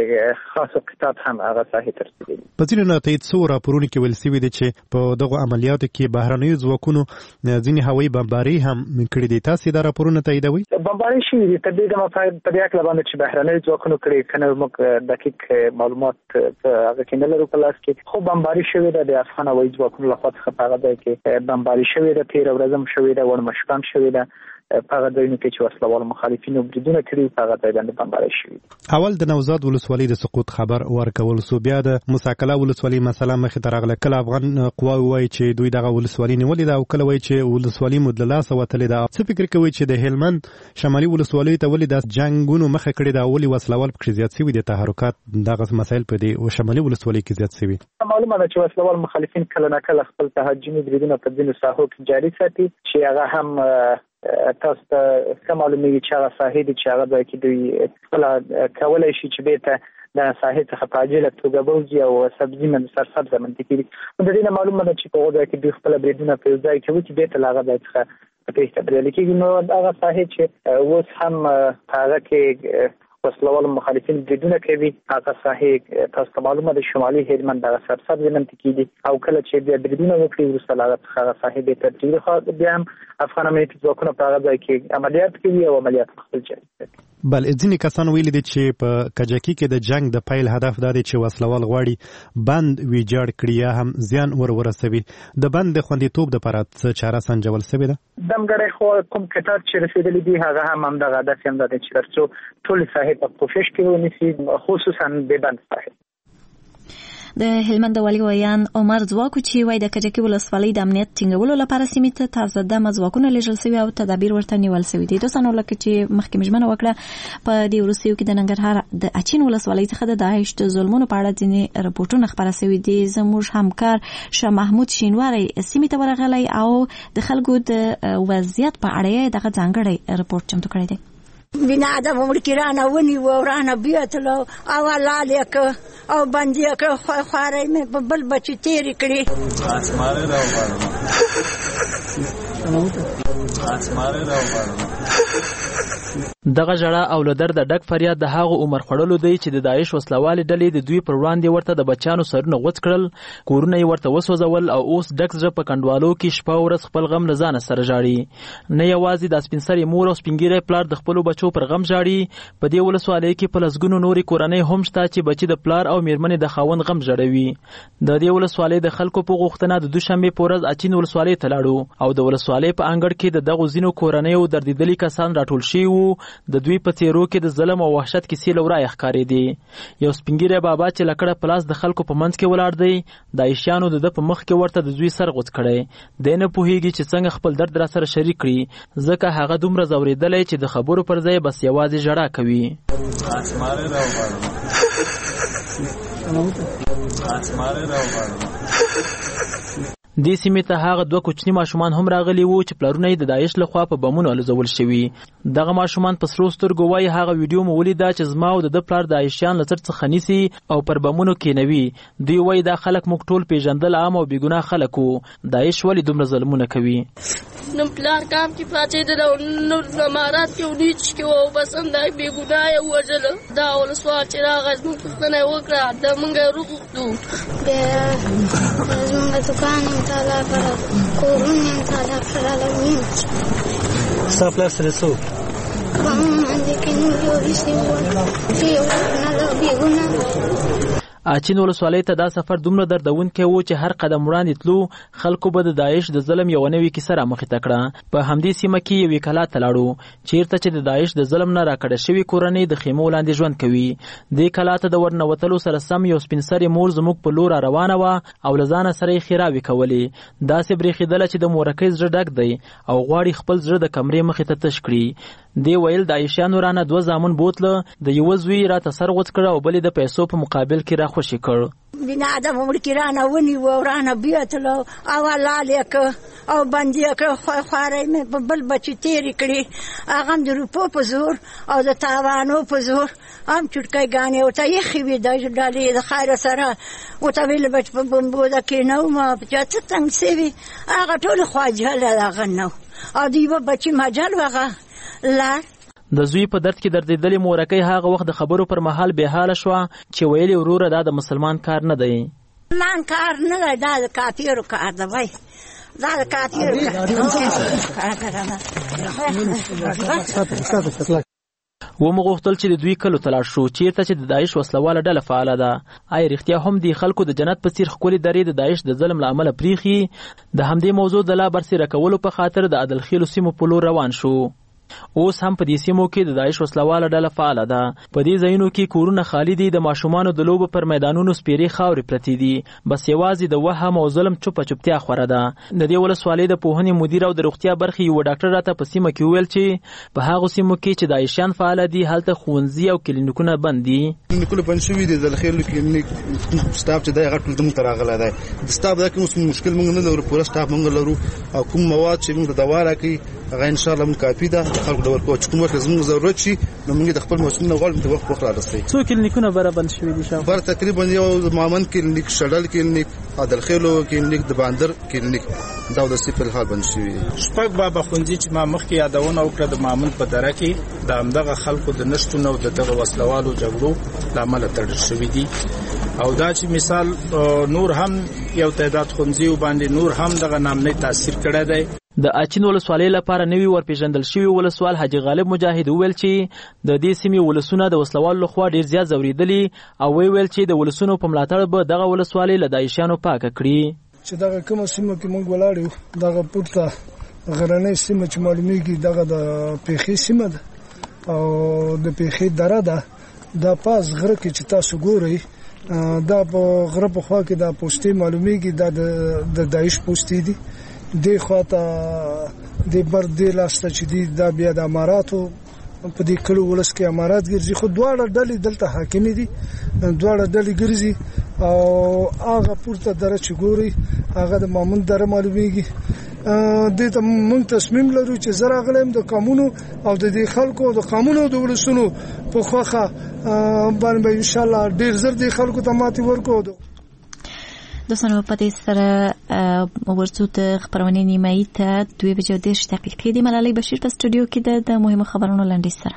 خاص قطعات هم هغه ساحې ته رسېدلي. په ځینو نتایج څو راپورونو کې ویل سوي دي چې په دغو عملیاتو کې بهرنیو ځواکونو ځینې هوایي بمبارۍ هم کړي دي. تاسې دا راپورونه تاییدوئ؟ بمبارۍ شوي دي. تر دې دمه په دې هکله باندې چې بهرنیو ځواکونو کړي که نه موږ دقیق معلومات په هغه کې نه لرو په لاس کې، خو بمبارۍ شوې ده د افغان هوایي ځواکونو لخوا څخه په هغه ځای کې بمبارۍ شوې ده. تېره ورځ هم شوې ده، مشکان شوې ده په هغه ځایونو کې چې وسلوال مخالفینو بریدونه کړي په هغه ځای باندې بمبارۍ شوې. اول د نوزاد ولسوالۍ د سقوط خبر ورکول سو، بیا د موسی قلعه ولسوالۍ مسله مخې ته راغله. کله افغان قواوې وایي چې دوی دغه ولسوالۍ نیولې ده او کله وایي چې ولسوالۍ مو له لاسه وتلې ده. څه فکر کوئ چې د هلمند شمالي ولسوالیو ته ولې د جنګونو مخه کړې ده، ولې وسلوال پکې زیات شوي دي، تحرکات دغه مسایل په دې شمالي ولسوالۍ کې زیات شوي؟ معلومه ده چې وسلوال مخالفین کله نه کله خپل تهاجمي بریدونه په ځینو ساحو کې جاري ساتي چې هغه هم تاسو ته څه معلومیږي چې هغه ساحې دي چې هغه ځای کې دوی خپله کولی شي چې بېرته د ساحې څخه په عاجله توګه بوځي او سبزي سرسبزه منطقې دي. د دې نه معلومه ده چې په هغو ځای کې دوی خپله بریدونه په یو ځای کې وکړي بېرته له هغه ځای څخه په تېښته بریالي کېږي. نو هغه ساحې چې اوس هم په هغه کې وسلوال مخالفین بریدونه کوي هغه ساحه تاسو معلومه د شمالي هلمند د سرسبز منطقې دي او کله چې بیا بریدونه وکړي ورسره هغه ساحه به ترتیب خو بیا هم افغان امنیتي ځواکونه په هغه ځای کې عملیات کوي او عملیات خپل جاري کوي. بل ځینې کسان ویلي دي چې په کجکي کې د جنگ د پیل هدف دا دی چې وسلوال غواړي بند ویجاړ کړي یا هم زیان ورسوي. د بند د خوندیتوب لپاره څه چاره سنجول شوې ده؟ دمګړی خو کوم کتاب چې رسیدلی دی هغه هم دغه هدف هم دی چې ترڅو ټول ساحه په پوښښ کې ونیسي، خصوصا د بند ساحه. د هلمند والي ویان عمر ځواکو چې وای د کجکي ولسوالۍ د امنیت ټینګولو لپاره سیمې ته تازه دمه ځواکونه لیږل شوي او تدابیر ورته نیول شوي دي. دوستانو لکه چې مخکې ژمنه وکړه په دې وروستیو کې د ننګرهار د اچین ولسوالۍ څخه د داعش د ظلمونو په اړه ځینې راپورټونه خپاره شوي دي. زموږ همکار شاه محمود شینواری سیمې ته ورغلی او د خلکو د وضعیت په اړه دغه ځانګړی راپورټ چمتو کړی دی. بنا آدم مړکیرانه ونی ورانه بیاتلو او لالیک او بندیک خوارای مې په بل بچی تیری کړی اسماره راو دغه جړه او لدر د ډک فریاد د هغه عمر خړلو دی چې د داعش وسلوال ډلې د دوی پر وړاندې ورته د بچانو سرونه غوڅ کړل، کورونه یې ورته وسوځول او اوس ډک زړه په کندوالو کې شپه ورځ خپل غم له ځانه سره ژاړي. نه یوازې د سپین سرې مور او سپینګیری پلار د خپلو بچو پر غم ژاړي، په دې ولسوالۍ کې په لسګونو نورې کورنۍ هم شته چې بچي د پلار او میرمنې د خاوند غم ژړوي. د دې ولسوالۍ د خلکو په غوښتنه د دوشنبې په ورځ اچین ولسوالۍ ته لاړو او د ولسوالۍ په انګړ کې د دغو ځینو کورنیو دردېدلي کسان راټول شوي وو. د دوی په څیرو کې د ظلم او وحشت کیسې له ورایه ښکارېدې. یو سپینګیری بابا چې لکړه په لاس د خلکو په منځ کې ولاړ دی، د عایشانو د ده په مخ کې ورته د زوی سر غوڅ کړی دی. نه پوهېږي چې څنګه خپل درد را سره شریک کړي، ځکه هغه دومره ځورېدلی چې د خبرو پر ځای بس یوازې ژړا کوي. دې سیمې ته هغه دوه کوچني ماشومان هم راغلي وو چې پلرونه یې د داعش لخوا په بمونو الوزول شوي. دغه ماشومان په سرو سترګو وایي هغه ویډیو مو ولیده چې زما او د ده پلار د عایشان له څټ څخه نیسي او پر بمونو کېنوي. دوی وایي دا خلک موږ ټول پیژندل عام او بېګناه خلک وو. داعش ولې دومره ظلمونه کوي؟ نن پلار کام کې پاڅېدل او نور زمارات کې ونیچ کې و بس همدا بېګناه یې ووژله. دا ولسوال چې راغی زموږ پوښتنه یې وکړه د موږ یې وغوښتو بیا زموږ دوکان یې مطالعه کړه، کورونه یې مطالعه کړل. ستا پلار سره څوک؟ په باندې کې نور یو هیڅ نه چې یو نه بېګناه. اچین ولسوالۍ ته دا سفر دومره دردونکی و چې هر قدم وړاندې تلو خلکو به د داعش د ظلم یوه نوې کیسه رامخې ته کړه. په همدې سیمه کې یوې کلا ته لاړو چیرته چې د داعش د ظلم نه راکډه شوي کورنۍ د خیمو لاندې ژوند کوي. دې کلا ته د ورنوتلو سره سم یو سپین سرې مور زموږ په لور روانه وه او له ځانه سره یې ښېراوې کولې. داسې برېښېدله چې د مورکۍ زړه ډک دی او غواړي خپل زړه د کمرې مخې ته تش کړي. دې ویل د عایشانو رانه دوه زامن بوتله، د یوه زوی راته سر غوڅ کړه او بل یې د پیسو په مقابل کې راخوشي کړ. بنا آدم مړکیرانه ونی ورانه بیاتلو او لالیک او بندیک خوارای مې په بل بچی تیری کړی، هغه هم د روپو په زور او د تاوانو په زور هم چټکۍ ګانې ورته یخې وې د ډالۍ د خیره سره ورته ویل بچ په بمبوده کې نه وم په چا څه تنګ سوي هغه ټولې خواجهله هغه نه او د یوه بچي مجل هغه لار. د زوی په درد کې دردېدلې مورکۍ هغه وخت د خبرو پر مهال بېحاله شوه چې ویلې وروره دا د مسلمان کار نه دی. مسلمان کار نه دی، دا د کافیرو کار دی. وای دا د کافیرو کار. ومو غوښتل چې د دوی کلو ته لاړ شو چیرته چې د داعش وسلواله ډله فعاله ده. آیا رښتیا هم دې خلکو د جنت په څیر ښکلې درې د داعش د ظلم له امله پریښي؟ د همدې موضوع د لا برسېره کولو په خاطر د عدلخیلو سیمو په لور روان شو. اوس هم په دې سیمو کې د داعش وسلواله ډله فعاله ده. په دې ځایونو کې کورونه خالي دي، د ماشومانو د لوبو پر میدانونو سپېرې خاورې پرتې دي، بس یوازې د وهم او ظلم چوپه چوپتیا خوره ده. د دې ولسوالۍ د پوهنې مدیر او د روغتیا برخې یوه ډاکټر راته په سیمه کې وویل چې په هغو سیمو کې چې داعشیان فعاله دي هلته ښوونځي او کلینیکونه بند دي. کلینیکونه بند شوي دي، د داخلي کلینیک سټاف چې دی هغه ټول زموږ ته راغلی دی. د سټاف دا کې اوس مشکل موږ نه لرو، پوره سټاف موږ لرو او کوم مواد چې موږ ته دوا راکوي هغه انشاءالله موږ کافي ده. خلکو ډول کو چې کوم وخت زموږ ضرورت شي نو موږ د خپل مسؤلینو غواړو د وخت را رسي. څو کلینیکونه برابر شوي دي شاو بر تقریبا یو مامن کلینیک شډل کلینیک عادل خیلو کلینیک د باندر کلینیک دا د سپل حال بند شوی دي. شپږ بابا خونځي چې ما مخکې یادونه وکړه د مامن په دره کې د همدغه خلکو د نشټون او دغه وسلوالو جګړو لامل تړل شوی دي او دا چې مثال نور هم یو تعداد خونځي باندې نور هم دغه نامنه تاثیر کړی دی. د اچین ولسوالۍ لپاره نوی ورپېژندل شوی ولسوال حاجی غالب مجاهد وویل چې د دې سیمې ولسونه د وسلوالو لخوا ډیر زیات ځورېدلي او ویل چې د ولسونو په ملاتړ به دغه ولسوالۍ له داعشیانو پاکه کړي. چې دغه کومه سیمه کې موږ ولاړ یو دغه پورته غرنۍ سیمه چې معلومیږي دغه د پیښې سیمه ده او د پیښې دره ده. دا پاس غره کې چې تاسو ګورئ دا په غره په خوا کې دا پوسټې معلومیږي دا د داعش پوسټې دي. د خواته د بر د لاسته چې دي دا بیا د اماراتو په دې کلو ولس کې امارات ګرځي خو دواړه ډلې دلته حاکمې دي دواړه ډلې ګرځي او هغه پورته دره چې ګوري هغه د مامون دره معلومیږي. د ته موږ تصمیم لرو چې زرا غلم د قانونو او د دې خلکو د قانونو د ولسونو په خوخه باندې ان شاء الله ډیر زر د خلکو ته ماتي ورکو. دوستانو په دې سره ورڅو ته خبرونه نیمایي ته 2:10 دقیقې دی. ملالۍ بشیر په سټوډیو کې د مهمو خبرونو لنډیز سره.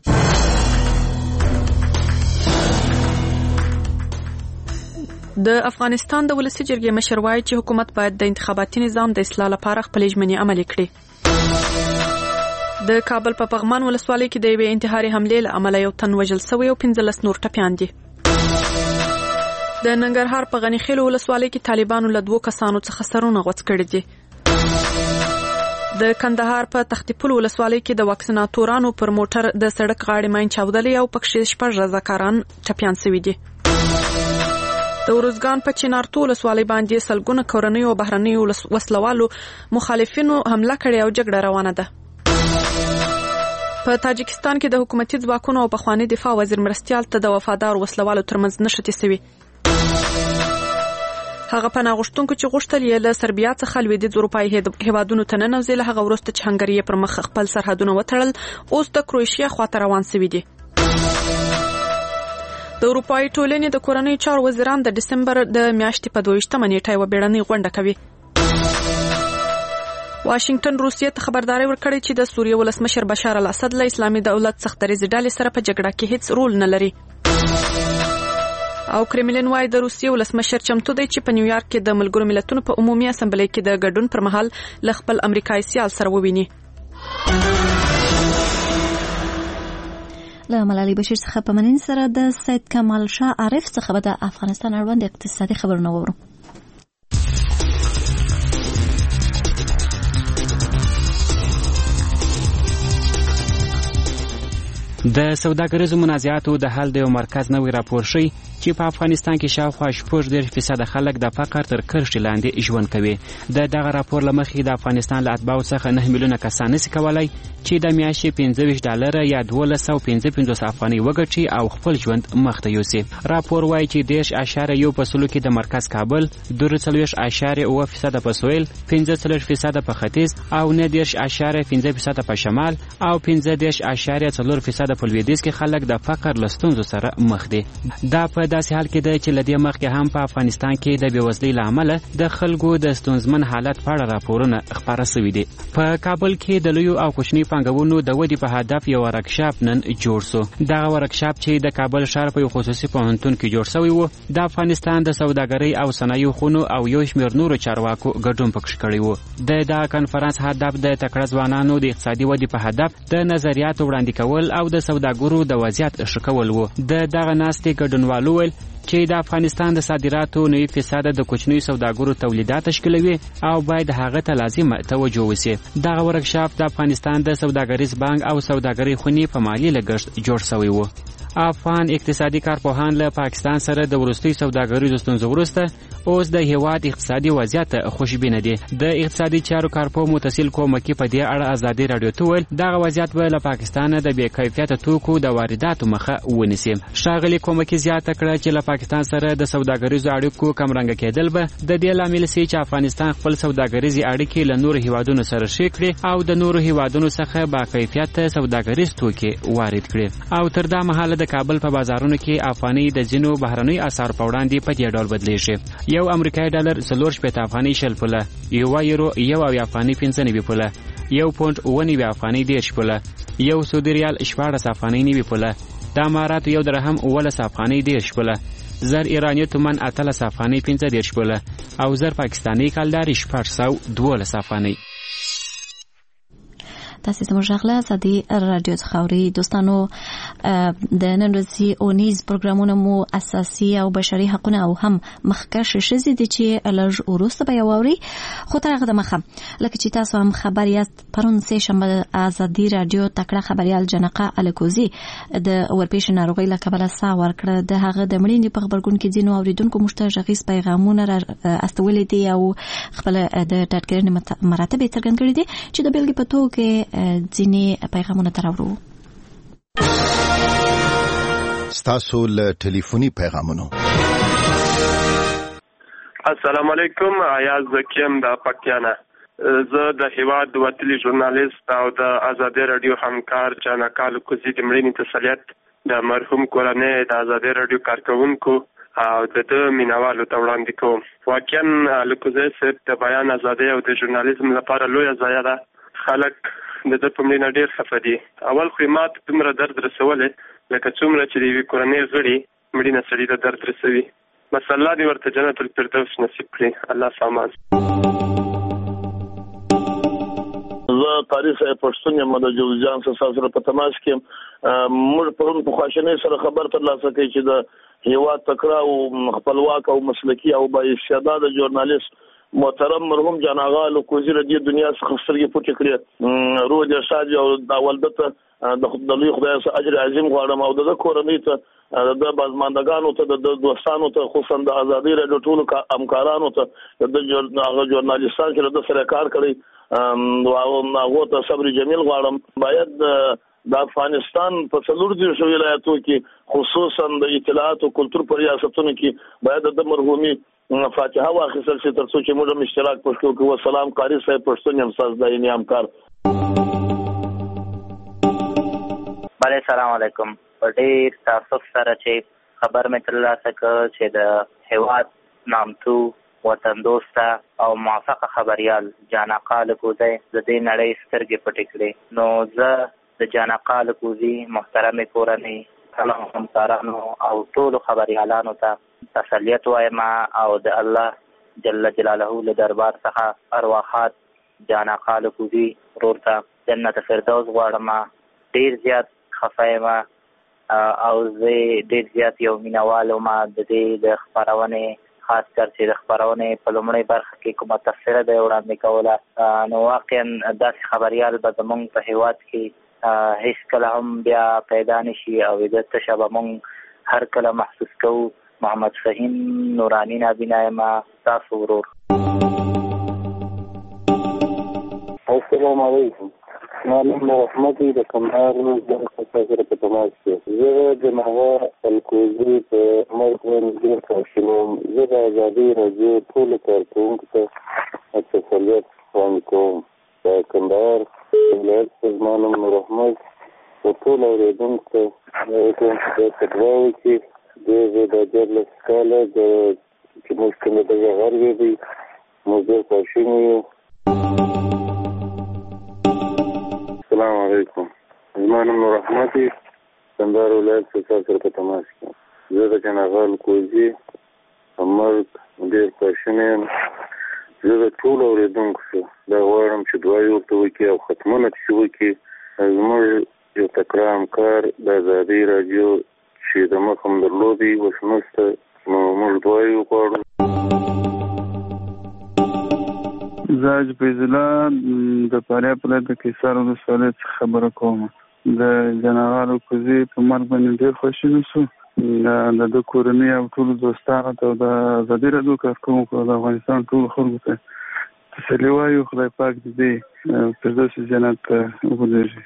د افغانستان د ولسی جرګې مشر وایي چې حکومت باید د انتخاباتي نظام د اصلاح لپاره خپل ژمنې عملي کړي. د کابل په پغمان ولسوالۍ کې د یوې انتحاري حملې له امله یو تن وژل شوی او 15 نور ټپیان دي. د ننګرهار په غنی خیل ولسوالۍ کې طالبانو له 2 کسانو څخه سرونه غوڅ کړي دي. د کندهار په تختی پل ولسوالۍ کې د واکسیناتورانو پر موټر د سړک غاړې ماین چاودلې او پکښې 6 رضاکاران ټپیان شوي دي. د ورزګان په چنارتو ولسوالۍ باندې سلګونه کورنۍ او بهرنۍ وسلوالو مخالفینو حمله کړې او جګړه روانه ده. په تاجکستان کې د حکومتي ځواکونو او پخوانی دفاع وزیر مرستیال ته د وفادار وسلوالو ترمنځ نښتې شوي. هغه پناه غوښتونکو چې غوښتل یې له سربیا څخه لویدیځ اروپایي هیوادونو ته ننوځي له هغه وروسته چې هنګري پر مخ خپل سرحدونه وتړل اوس د کروشیا خواته روان شوي دي. د اروپایي ټولنې د کورنۍ چارو وزیران د دسمبر د میاشتې په 22 نیټه یوه بیړنۍ غونډه کوي. واشنگټن روسیې ته خبرداري ورکړې چې د سوریې ولسمشر بشار الاسد له اسلامي دولت څخه دریځ ډلې سره په جګړه کې هیڅ رول نه لري. او کرملین وايي د روسیې ولسمشر چمتو دی چې په نیویارک کې د ملګرو ملتونو په عمومي اسمبلی کې د ګډون پر مهال له خپل امریکایي سیال سره وویني. له ملالۍ بشیر څخه په مننې سره د سید کمال شاه عارف څخه به د افغانستان اړوند اقتصادي خبرونه وورو. د سوداګریزو منازعاتو د حل د یو مرکز نوی راپور شي چې په افغانستان کې شاوخوا 14% خلک د فقر تر کرښې لاندې ژوند کوي. دغه راپور له مخې د افغانستان له اتباعو څخه 9 میلیونه کسان نشي کولای چې د میاشتې $25 یا 1255 افغانۍ وګټي او خپل ژوند مخته یوسي. راپور وایي چې 10.1% کې د مرکز کابل، 2.8% په سویل، 15% په ختیځ او 9.5% په شمال او 15.4% په لویدیځ کې خلک د فقر له ستونزو سره مخ دي. دا په داسې حال کې ده چې لدې مخکې هم په افغانستان کې د بېوزلۍ له امله د خلکو د ستونزمن حالت په اړه راپورونه خپاره شوي دي. په کابل کې د لویو او کوچني پانګونو د ودې په هدف یو ورکشاپ نن جوړ شو. دغه ورکشاپ چې د کابل ښار په یو خصوصي پوهنتون کې جوړ شوی و د افغانستان د سوداګرۍ او صنایعو خونو او یو شمېر نورو چارواکو ګډون پکښې کړی و. دغه کنفرانس هدف د تکړه ځوانانو د اقتصادي ودې په هدف د نظریاتو وړاندې کول او د سوداګرو د وضعیت ښه کول و. دغه ناستې ګډونوالو ویل چې د افغانستان د صادراتو 90% د کوچنیو سوداګرو تولیدات تشکیلوي او باید هغه ته لازمه توجه وشي. دغه ورکشاپ د افغانستان د سوداګریز بانک او سوداګرۍ خونې په مالي لګښت جوړ شوی و. افغان اقتصادي کارپوهان له پاکستان سره د وروستي سوداګریزو ستونزو وروسته اوس د هیواد اقتصادي وضعیت خوشبینه دي. د اقتصادي چارو کارپو متصل کومکی په دې اړه ازادي رادیو ته ویل دغه وضعیت به له پاکستان د بې کیفیته توکو د وارداتو مخه ونیسي. ښاغلي کومکی زیاته کړه چې له پاکستان سره د سوداګریزو اړیکو کمرنګه کېدل به د دې لامل شي چې افغانستان خپل سوداګریزي اړیکې له نورو هیوادونو سره ښې کړي او د نورو هیوادونو څخه با کیفیته سوداګریز توکي وارد کړي. او تر دا مهاله د کابل په بازارونو کې افغاني د ځینو بهرنیو اسعارو په وړاندې په دې ډول بدلیږي. یو امریکایي ډالر 4.8 افغاني شل پوله، یو یورو 1 افغاني 95 پوله، یو پونډ 9 افغاني 10 پوله، یو سعودي ریال 14 افغاني 9 پوله، د اماراتو یو درهم 18 افغاني 10 پوله، زر ایرانی تومن 18 افغاني 15 پوله او زر پاکستاني کلدار 412 افغاني. تاسو زموږ غلا ازادي رادیو څخه اورئ. دوستانو د نن ورځې اونیز پروګرامونه مو اساسي او بشري حقوقونه او هم مخکښ شزي دي چې لږ وروسته به اورئ. خو تر هغه دمخه لکه چې تاسو هم خبر یاست پرون سه شنبه ازادي رادیو تکړه خبريال جنقه الکوزي د ورپېښ ناروغي له کبله ساه ورکړه. د هغه د مړینې په خبرګون کې ځینو اوریدونکو مشترغیز پیغامونه را استولې دي او خپل د ټاټګرنې مراتب څرګند کړي دي چې د بیلګې په توګه ځینې پیغامونه تراورو. ستاسو له ټلیفوني پیغامونو. السلام علیکم. ایاز زکیم د پکتیانا. زه د هیواد وتلی ژورنالیست او د ازادي رادیو همکار جنقه الکوزي د مړینې تسلیت د مرحوم کورنۍ د ازادي رادیو کارکونکو او د مینوالو ته وړاندې کوم. واقعا الکوزي صاحب د بیان ازادي او د ژورنالیزم لپاره لویه ضایعه ده. خلک د په مړینه ډیر خفه دي. اول خو مات دومره درد رسولې لکه څومره چې د یوې کورنۍ غړي مړینه سړي ته درد رسوي. بس الله دې ورته جنت الفردوس نصیب کړي. الله سامان. زه تاریخ پښتون یم د جوزجان سره په تماس کې موږ پرون په خواشنۍ سره خبر ترلاسه کړي چې د هیواد تکړه او خپلواک او مسلکي او با استعداده ژورنالیست محترم مرحوم جناغه الکوزي ردی دنیا څخه سترګې پټې کړې. روح دې شاد او د والدته د لوی خدای سره اجر عظیم غواړم او د کورنۍ ته د بازماندگانو ته د دوستانو ته خصوصا د ازادي رادیو ټولو همکارانو ته د ژورنالیستانو چې د سره کار کړی او هغه ته صبر جمیل غواړم. باید د افغانستان په څلور دیرشو ولایتو کې خصوصا د اطلاعات او کلتور په ریاستونو کې باید د مرحومي فاتحه واخیستل شي ترڅو چې موږ هم اشتراک پښتو کې. والسلام قاری صاحب پښتون یم ساز دایني همکار. بله سلام علیکم. په ډیر تاسف سره چې خبر مې ترلاسه کړ چې د هیواد نامتو وطن دوسته او موافقه خبريال جنقه الکوزي د دې نړۍ سترګې پټې کړې. نو زه د جنقه الکوزي محترم کورنۍ سلام همکارانو او ټولو خبريالانو ته تسلیت وایم او د الله جل جلاله له دربار څخه ارواحات جنقه الکوزي ورور ته جنت فردوس غواړم. ډیر زیات خفه یم او زه ډیر زیات یو مینوال ما د دې د خبرونې خاص کر چې د خبرونې په لومړۍ برخه کې کومه تفسیره د وړاندې کوله. نو واقعا داسې خبريال به زموږ په هیواد کې هیڅ کله هم بیا پیدا نشي او د تشابه مونږ هر کله محسوس کوو. محمد فهیم نورانی نابینا یم تاسو ورور. السلام علیکم. معلوم رحمتي د کندهار د سره په تماس کې زه د نهوا الکوزي په مرکز کې کارشنوم. زه د ازادي رادیو ټول کارکونکو ته تسلیت کوم. د کندهار ولایت زمانم رحمت او ټول اوریدونکو ته د تداوی کې د جرل سکاله د چې موږ کومه د غربي دی موږ پښینو. السلام علیکم. زمانم رحمتي کندهار ولایت سره په تماس کې زه د جناغه الکوزي امر ډیر پښینم. زه د ټول اوریدونکو څخه دا غواړم چې دعا ورته وکړي او ختمونه چې وکړي. زموږ یو تکړه همکار د ازادي رادیو چې د مخ هم درلودي اوس نشته نو موږ دعا وغواړو. زه فیض الله د فاریاب ولایت د کیسار ولسوالۍ څخه خبره کوم. د جنرال کوزي په مرګ باندې ډېر خوشاله شو د کورنۍ او ټول دوستانو ته د آزادي راډیو کارکونکو د افغانستان ټول خلکو ته تسلي وایو. خدای پاک دې فردوس جنت وګوري.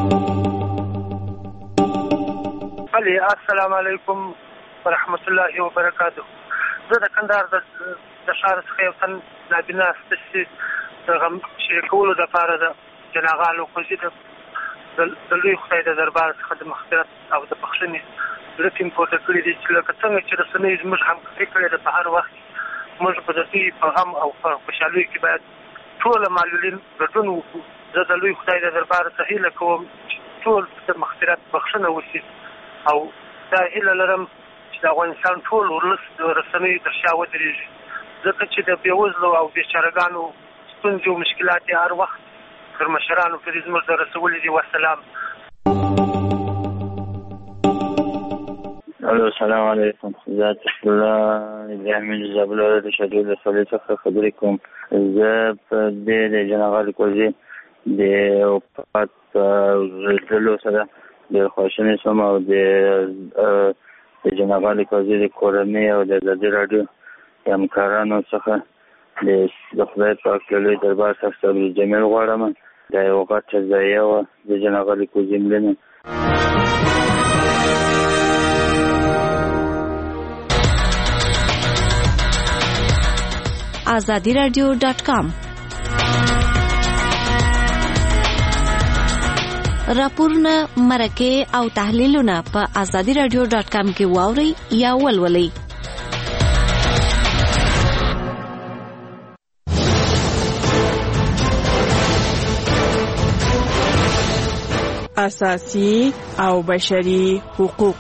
السلام علیکم ورحمت الله وبرکاته. زه د کندهار د ښار څخه یو تن نابینا ستاسي د غم شریکولو دپاره د جنرال کوزي د لوی خدای د دربار څخه د مغفرت او د بخښنې زړه ټینګ پورته کړي دي چې لکه څنګه چې رسنۍ زموږ همکاري کړې ده په هر وخت موږ په د دوی په غم او په خوشحالۍ کې باید ټول معلولین ګډون وکړو. زه د لوی خدای د دربار څخه هیله کوم چې ټول د مغفرت بخښنه وشي او دا هیله لرم چې د افغانستان ټول ولس د رسنیو تر شا ودرېږي، ځکه چې د بېوزلو او بېچارهګانو ستونزې او مشکلات یې هر وخت تر مشرانو پورې زموږ ته رسولي دي. والسلام. الو السلام علیکم. ذات الله ابراهیم زابلو د شډول د سولې څخه خبرې کوم. زه په دې جنرال کوزي د وفات ورځلو سره د خوشحالۍ سم او د جنرال کوزي د کورنۍ او د آزادي راډیو همکارانو څخه د خدای پاک لوی دربار څخه صبر جمیل غواړم. دا یو غټه ضایعه وه د جنرال کوزي مړینه. azadiradio.com راپورونه، مرکې او تحلیلونه په azadiradio.com کې واورئ یا ولولئ. اساسي او بشري حقوق.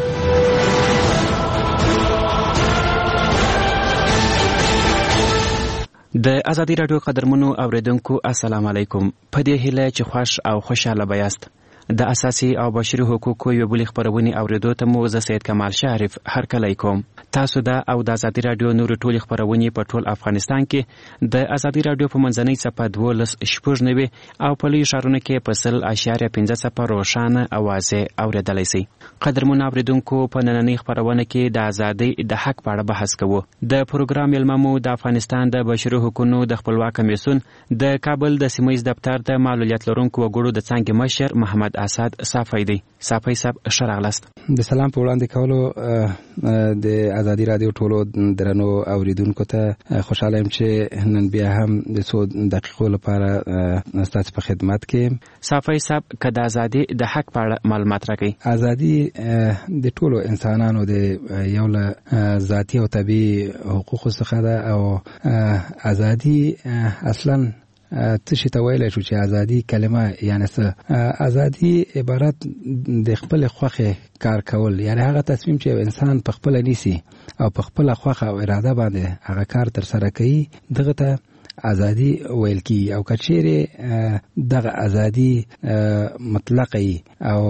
د آزادي راډیو قدرمنو اوریدونکو السلام علیکم. په دې هیله چې خوش او خوشاله بیاست. د اساسي او بشري حقوقو یو بل خبرونه اوریدو ته مو زه سید کمال شریف هرکلی کوم. تاسو دا او د آزادي راډیو نور ټول خبرونه په ټول افغانستان کې د آزادي راډیو په منځنۍ صفحه 12.9 او په لوی ښارونو کې په 0.5 روښانه اوازه اوریدلای شئ. قدرمنو اوریدونکو په نننۍ خبرونه کې د آزادي د حق په اړه بحث کوو. د پروګرام یلممو د افغانستان د بشري حقوقو د خپلواک کمیسیون د کابل د سیمایي دفتر د معلولیت لرونکو وګړو د څنګه مشر محمد اسد صافی دی. صافی صاحب شراغلست. د سلام په وړاندې کولو د آزادي راډیو ټولو درنو اوریدونکو ته خوشاله یم چې نن بیا هم د څو دقیقو لپاره ستاسو په خدمت کې. صافی صاحب که د آزادي د حق په اړه معلومات راکړئ. آزادي د ټولو انسانانو د یو له ذاتي او طبيعي حقوقو څخه ده او آزادي اصلا تشي ته ویلی شو چې ازادي کلمه یعنی څه؟ ازادي عبارت د خپل خوښه کار کول، یعنی هغه تصمیم چې انسان په خپل نیسي او په خپل خوښه او اراده باندې هغه کار تر سره کوي، دغه ته ازادي ویل کی. او کچېره دغه ازادي مطلقي او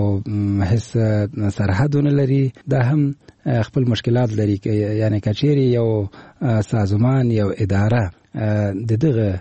هیڅ سرحدونه لري، دا هم خپل مشکلات لري. یعنی کچېره یو سازمان یو اداره د دغه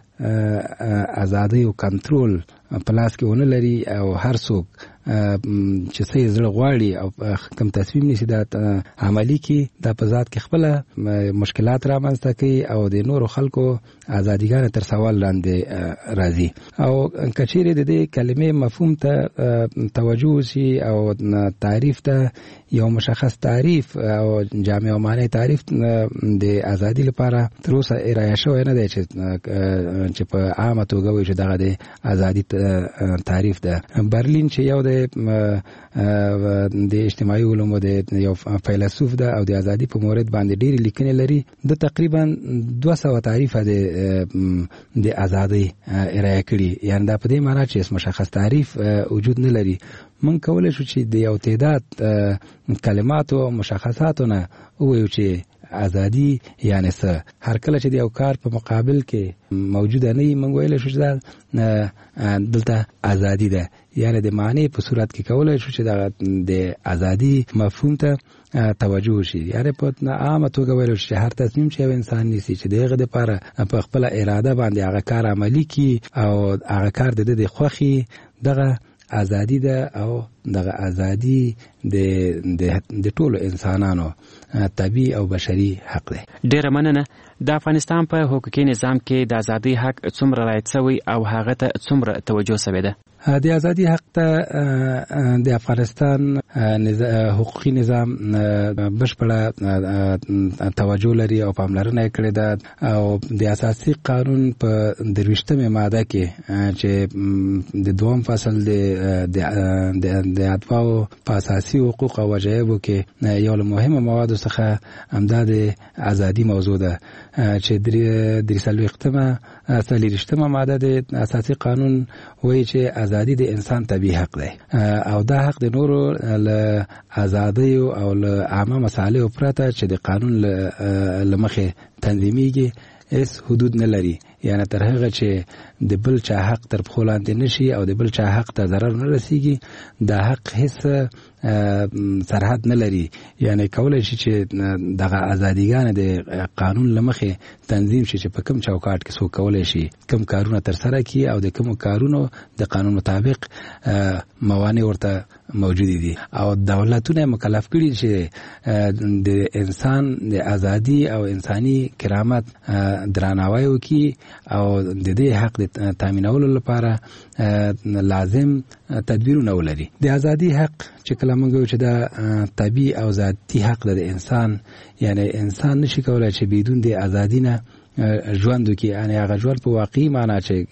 ازادي او کنټرول په لاس کې ونه لري او هر څوک چې څه زړه غواړي او کوم تصمیم نیسي دا عملی کې د په ذات کې خپل مشکلات رامنځته کوي او د نورو خلکو ازادیګانې تر سوال لاندې راځي. او کچېره د دې کلمې مفهوم ته توجه وشي او تعریف ته یو مشخص تعریف او جامع معنی تعریف د ازادي لپاره تر اوسه ارائه شوی نه دی چې په عامه توګه وایي چې دغه د ازادي تعریف ده. برلین چې یو د اجتماعي علومو د یو فیلسوف ده او د ازادي په مورد باندې ډېری لیکنې لري، د تقریبا 200 تعریف د ازادي ارائه کړي. یعنی دا په دې معنی چې مشخص تعریف وجود نه لري. من کولای شو چې د یو تعداد کلمات او مشخصاتو نه وایو چې ازادي یعنی څه. هر کله چې د یو کار په مقابل کې موجوده نه وي، موږ ویلی شو چې دلته ازادي ده. یعنی د معنی په صورت کې کولای شو چې د ازادي مفهوم ته توجه وشي. یعنی په عامه توګه ویل شي هر تصمیم چې یو انسان نیسي چې دغه لپاره په خپل اراده باندې هغه کار عملی کړي او هغه کار د خوښي، دغه ازادي ده او دغه ازادي د ټولو انسانانو طبيعي او بشري حق دی. ډیره مننه. د افغانستان په حقوقي نظام کې د ازادي حق څومره رعایت شوی او هغه ته څومره توجه شوی ده؟ د ازادي حق ته د افغانستان حقوقي نظام بشپړه توجه لري او پاملرنه کړې ده او د اساسي قانون په 23مه ماده کې چې د دوم فصل د اتباعو په اساسي حقوق او واجبو کې یو له مهمه موادو څخه همدا د ازادي موضوع ده چې 23مه ماده د اساسي قانون وایي چې ازادي د انسان طبيعي حق دی او دا حق د نورو له ازادي او له عامه مصالحو پرته چې د قانون له مخې تنظیمېږي هیڅ حدود نه لري. یعنی تر هغه چې د بل چا حق تر پښو لاندې نشي او د بل چا حق ته ضرر نه رسیږي دا حق هیڅ سرحد نه لري. یعنی کولای شي چې دغه ازادیګان د قانون لمخې تنظیم شي چې په کوم چوکاټ کې څوک کولای شي کوم کارونه تر سره کړي او د کوم کارونو د قانون مطابق موانع ورته موجود دي او دولتونه مکلف کړي چې د انسان د ازادي او انساني کرامت درناوی وکړي او د دې حق د تامینولو لپاره لازم تدبیرونه ولري. د ازادي حق چې کله موږ وایو چې دا طبيعي او ذاتي حق د انسان، یعنی انسان نشي کولای چې بدون د ازادي نه ژوند وکړي. یعنی هغه ژوند په واقعي معنا چې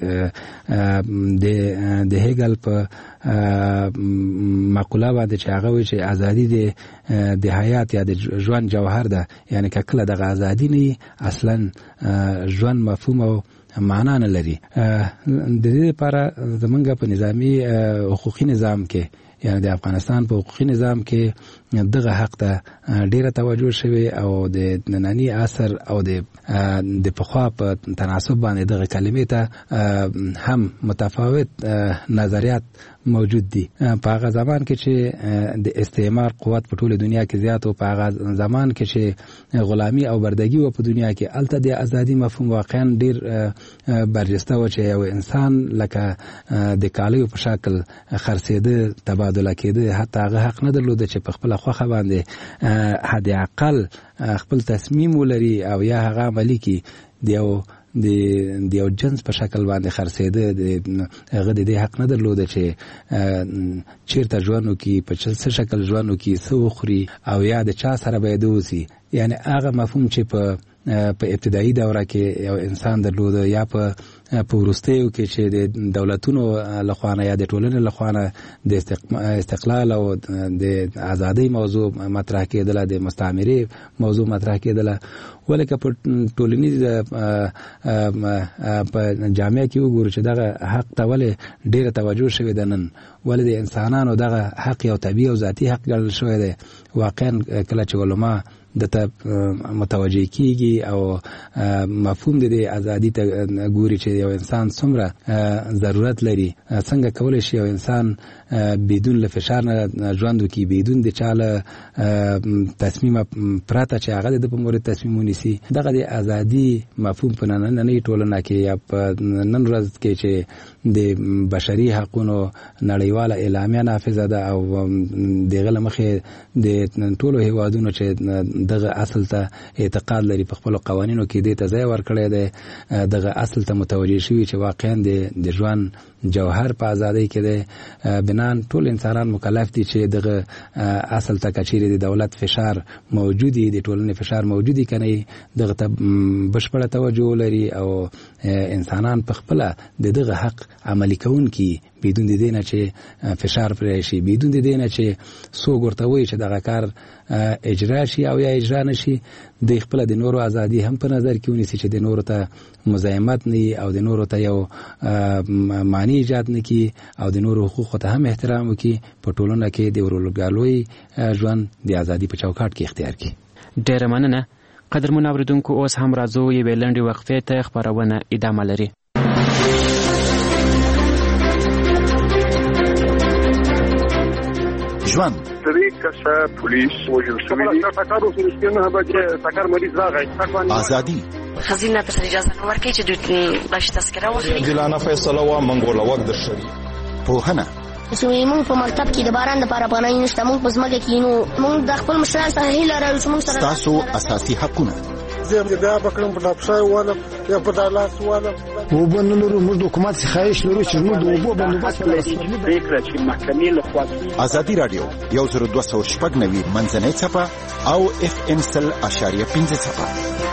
د هګل په مقوله باندې چې هغه وایي چې ازادي د حیات یا د ژوند جوهر ده. یعنی کله دغه ازادي نه اصلا ژوند مفهوم او معنا نه لري. د دې لپاره زمونږ په نظامی حقوقي نظام کې یعنی د افغانستان په حقوقي نظام کې دغه حق ته ډیره توجه شوی او د نننی عصر او د پخوا په تناسب باندې دغه کلمې ته هم متفاوت نظریات موجود دي. په هغه زمان کې چې د استعمار قوت په ټوله دنیا کې زیات او په هغه زمان کې چې غلامی او بردگی و په دنیا کې الته د ازادي مفهوم واقعا ډیر برجسته و چې یو انسان لکه د کالیو په شکل خرڅېده تبادله کېده، حتی هغه حق نه درلود چې په خپل خوخه باندې حد اقل خپل تصمیم ولري او یا هغه عملی کی د یو جنس په شکل باندې خرڅېده. هغه د دې حق نه درلود چې چیرته ژوند وکړي، په څه شکل ژوند وکړي، څه وخوري او یا د چا سره باید اوسي. یعنی هغه مفهوم چې په ابتدایي دوره کې یو انسان درلود یا په وروستیو کې چې د دولتونو لخوانه یا د ټولنې لخوانه د استقلال او د ازادۍ موضوع مطرح کېدله، د مستعمرې موضوع مطرح کېدله. ولکه په ټولنیز په جامعه کې وګورو چې دغه حق ته ولې ډیره توجه شوې ده نن، ولې د انسانانو دغه حق یو طبیعي او ذاتي حق ګڼل شوی دی. واقعا کله چې علما دته متوجه کیږي او مفهوم د ازادي ته ګوري چې یو انسان څومره ضرورت لري، څنګه کولای شي یو انسان بدون له فشار نه ژوند وکړي، بدون د چاله تصمیم پراته چې هغه د په مورد تصمیم ونیسي. دغه د ازادي مفهوم په نننۍ ټولنه کې یا په نن ورځ کې چې د بشري حقوقو نړیواله اعلامیه نافذه ده او دغه لمخې د ټولو هیوادونو چې دغه اصل ته اعتقاد لري په خپل قوانینو کې د ځای ورکړی دی، دغه اصل ته متوجه شوی چې واقعا د ژوند جوهر په ازادۍ کې دی. بنان ټول انسانان مکلف دي چې دغه اصل ته کچېرې د دولت فشار موجودي، د ټولنې فشار موجودي کنه دغه ته بشپړه توجه لري او انسانان په خپل دغه حق عملي کوونکي بدون د دې نه چې فشار پرې شي، بدون د دې نه چې څوک ورته وایي چې دغه کار اجرا شي او یا اجرا نشي. د خپل د نورو ازادي هم په نظر کې ونیسي چې د نورو ته مزاحمت نه او د نورو ته یو معنی ایجاد نه کی او د نورو حقوقو ته هم احترام وکړي، په ټولنه کې د ورولګالوي ژوند د ازادي په چوکاټ کې اختیار کړي. ډېر مننه. قدرمن اوریدونکو، اوس هم راځو یوې لنډې وقفې ته، خبرونه ادامه لري. ژوند کسه پولیس وجل شوی دی تاکارو سرسکنه به تاکار مریض راغی ازادي خزینه ته اجازه نه ورکړي چې دوی باش تذکره واخلي. دلانه فیصله وا منګوله وګ در شوی پوهنه چې موږ په مکتب کې د باران لپاره پناه نشته، موږ په ځمکه کې نو موږ د خپل مشرانو څخه هیله لرو چې موږ سره تاسو اساسي حقونه زه بیا بکرم په ډاپشای والم یا په دالاس والم وبنو لرو موږ حکومت څخه خواهش لرو چې موږ د اوبو بندوبست پریکړه چې محکمې لخوا ازادي رادیو 10290 منځنۍ صفحه او FM 100.5 صفحه.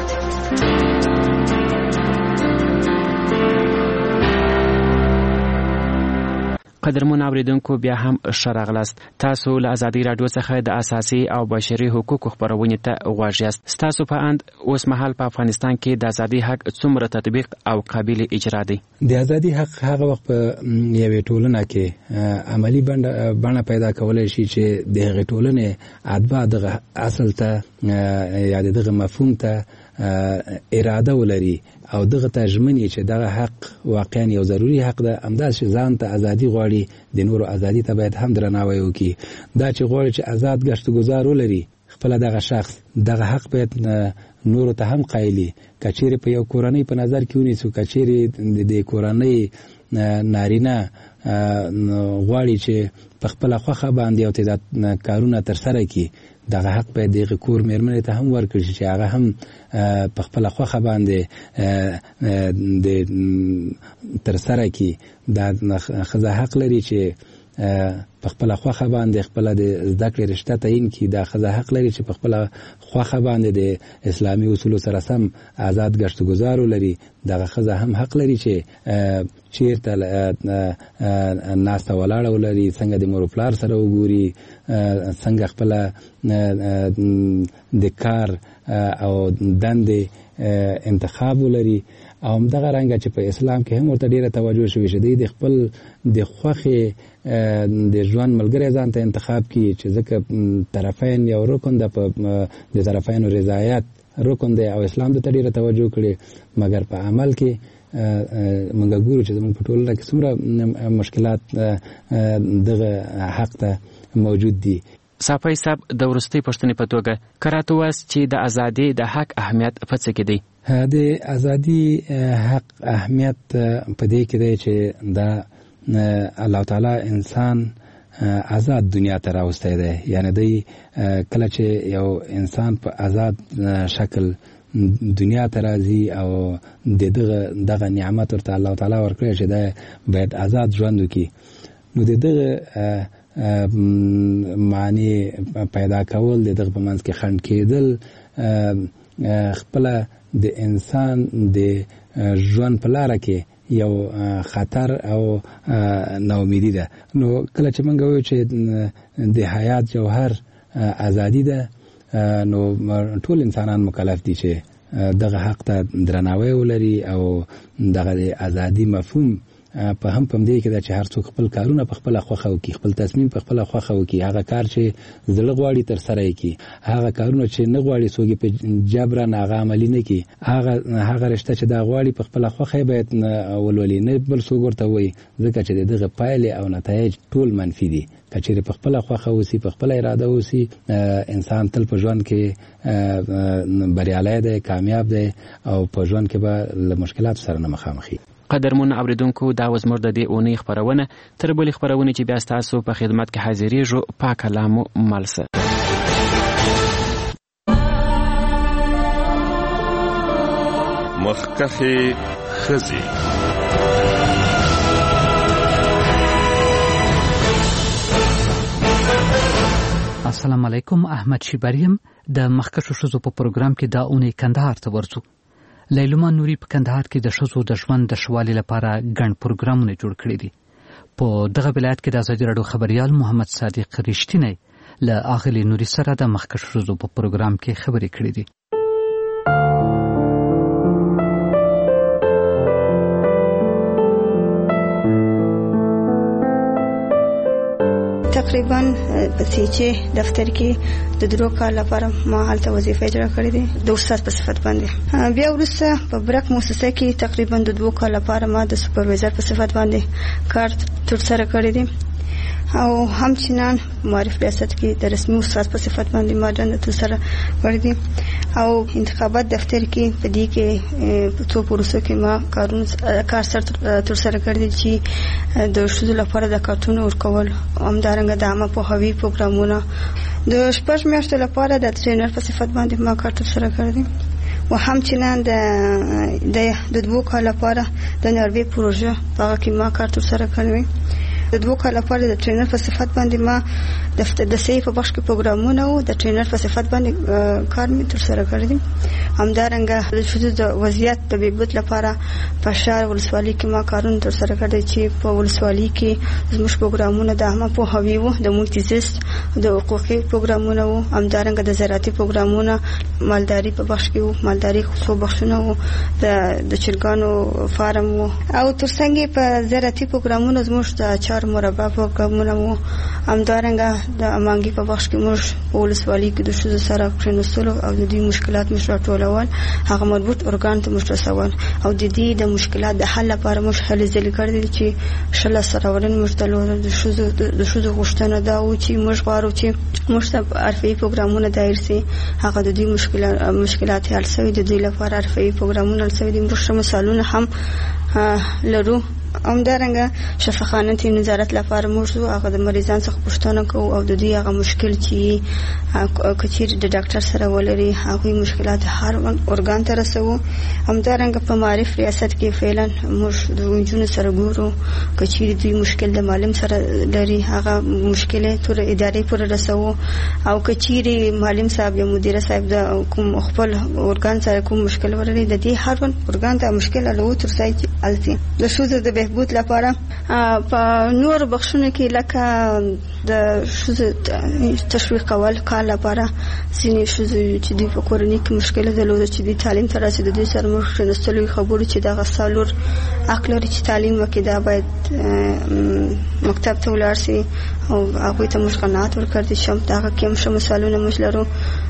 قدرمن اوریدونکو بیا هم ښه راغلاست. تاسو له ازادي رادیو څخه د اساسي او بشري حقوقو خبرونه ته غوږ یاست. تاسو په اند اوس مهال په افغانستان کې د ازادي حق څومره تطبیق او قابل اجرا دی؟ د ازادي حق هغه وخت په یوې ټولنه کې عملی بڼه پیدا کولای شي چې د هغې ټولنې اتباع دغه اصل ته یا دغه مفهوم ته اراده ولري او دغه تجمنې چې دغه حق واقعا یو ضروری حق ده، همداسې ځان ته ازادي غواړي، د نورو ازادي ته باید هم درناوی وکړي. دا چې غواړي چې آزاد ګشت گذار ولري خپل دغه شخص، دغه حق باید نورو ته هم قایلي. کچېرې په یو کورنۍ په نظر کې ونیسو، کچېرې د کورنۍ نارینه غواړي چې په خپل خوخه باندې یو تعداد کارونه ترسره کړي، دغه حق باید دغه کور مېرمنې ته هم ورکړي چې هغه هم په خپل خوخه باندې د ترسره کړي. دا ښځه حق لري چې په خپل خوخه باندې خپل د زده کړې رشته تعیین کړي. دا ښځه حق لري چې په خپل خوخه باندې د اسلامي اصولو سره سم آزاد ګشت گذار ولري. دغه ښځه هم حق لري چې چیرته ناسته ولاړه ولري، څنګه د مور و پلار سره وګوري، څنګه خپل د کار او دندې انتخاب ولري. او همدغه رنګه چې په اسلام کې هم ورته ډیره توجه شوې چې د خپل د خوښې د ژوند ملګری ځان ته انتخاب کړي، چې ځکه طرفین یو رکن ده، په د طرفینو رضایت رکن دی او اسلام ته ډیره توجه کړي. مګر په عمل کې موږ ګورو چې زموږ په ټولنه کې څومره مشکلات دغه حق ته موجود دي. صافی صاحب، د وروستۍ پوښتنې په توګه که راته ووایاست چې د ازادۍ د حق اهمیت په څه کې دی؟ د ازادي حق اهمیت په دې کې دی چې دا الله تعالی انسان آزاد دنیا ته راوستی دی. یعنی دی کله چې یو انسان په آزاد شکل دنیا ته راځي او دغه نعمت ورته الله تعالی ورکړی چې دا باید آزاد ژوند وکړي، نو دغه معنی پیدا کول، دغه په منځ کې خنډ کېدل، خپل د انسان د ژوند په لاره کې یو خطر او ناامیدي ده. نو کله چې موږ وایو چې د حیات جوهر ازادي ده، نو ټول انسانان مکلف دي چې دغه حق ته درناوی ولري او دغه د ازادي مفهوم په هم پم دی کې دا چې هر څوک خپل کارونه په خپل خوښه وکړي، خپل تصمیم په خپل خوښه وکړي، هغه کار چې زړه غواړي تر سره یې کړي، هغه کارونه چې نه غواړي څوک په جبران هغه عملي نه کړي، هغه رشته چې دا غواړي په خپل خوښه باید ولولي، نه بل څوک ورته وایي، ځکه چې دغه پایلې او نتایج ټول منفي دي. کچېرې په خپل خوښه اوسي، په خپل اراده اوسي، انسان تل په ژوند کې بریالی دی، کامیاب دی او په ژوند کې به له مشکلاتو سره نه مخامخي. قدرمن اوریدونکو، دا و زموږ د دې اونۍ خپرونه. تر بلې خپرونې چې بیا ستاسو په خدمت کې حاضرېږو، پاک الله مو مل شه. مخکښې ښځې. السلام علیکم. احمد شیبریم د مخکښو ښځو په پروګرام کې دا اونۍ کندهار ته ورځو. لیلما نوري په کندهار کې د ښځو د ژوند د ښه والي لپاره ګڼ پروګرامونه جوړ کړي دي. په دغه ولایت کې د ازادي راډیو خبریال محمد صادق رښتینی له اغلې نوري سره د مخکښو ښځو په پروګرام کې خبرې کړې دي. تقریبا په سیچې دفتر کې د درو کال لپاره ما هلته وظیفه اجرا کړې دي د استاد په صفت باندې. بیا وروسته په برک مؤسسه کې تقریبا د 2 کال لپاره ما د سپروایزر په صفت باندې کار ترسره کړی دی. او همچنان معرف ریاست کې د رسمي استاد په صفت باندې ما دنده ترسره کړې دي او انتخابات دفتر کې په دې کې په څو پروسو کې ما کار سره ترسره کړی دي چې د ښځو لپاره د کارتونو ورکول همدارنګه د عامه پوهاوي پروګرامونه د 6 میاشتو لپاره د ټرینر په صفت باندې ما کار ترسره کړی دي و همچنان د 2 کال لپاره د نروې پروژه په کې ما کار ترسره کړی د 2 کال لپاره د ټرینر په صفت باندې ما د صحي په بخش کې پروګرامونه او د ټرینر په صفت باندې کار می ترسره کړی دي همدارنګه د شذو د وضعیت د بهبود لپاره په شهر ولسوالۍ کې ما کارونه ترسره کړی چې په ولسوالۍ کې زموږ پروګرامونه د عامه پوهاوي او د ملتزست د حقوقي پروګرامونه او همدارنګه د زراعتي پروګرامونه مالداري په بخش کې مالداري خصوصي بخشونه او د چرګانو فارم او ترڅنګ په زراعتي پروګرامونه زموږ د چار مربع پروګرامونه او همدارنګه د امانګي په بخش کې موږ په ولسوالۍ کې د شذو سره کښېناستلو او د دې مشکلات موږ راټولول هغه مربوط ارګان ته موږ رسول او د دې د مشکلات د حل لپاره موږ هلې ځلې کړې چې شله سرورن موږ د شذو غوښتنه دا و چې موږ غواړو چې موږ ته عرفي پروګرامونه دایر سي هغه د دې مشکلات حل شوي د دې لپاره عرفي پروګرامونه حل شوي د موږ مثالونه هم لرو همدارنګه شفاخانه نظارت لپاره موږ هغه د مریضان څخه پوښتنه کوو او د دې هغه مشکل چې کچیر د ډاکټر سره ولري هغه مشکلات هر ارګان ته رسوو همدارنګه په معرف ریاست کې فعلا موږ د ونجونو سره ګورو کچیر دوی مشکل د معلم سره لري هغه مشکل تر ادارې پورې رسوو او کچیر معلم صاحب یا مدیر صاحب د کوم خپل ارګان سره کوم مشکل ولري د دې هر ارګان ته مشکل له تر ځای التي د شذو د بهبود لپاره په نور بخښونه کې لکه د شذو تشویق کول کال لپاره سینې شذو چې د کورنۍ کې مشکل درلود چې د تعلیم تر رسیدو د سر مخ نستلوي خبرو چې د غسالور اکلوري چې تعلیم وکړي دا باید مکتب ته ولاړ شي او هغه ته موږ قناعت ورکړو چې دا کوم څه مثالونه موږ لرو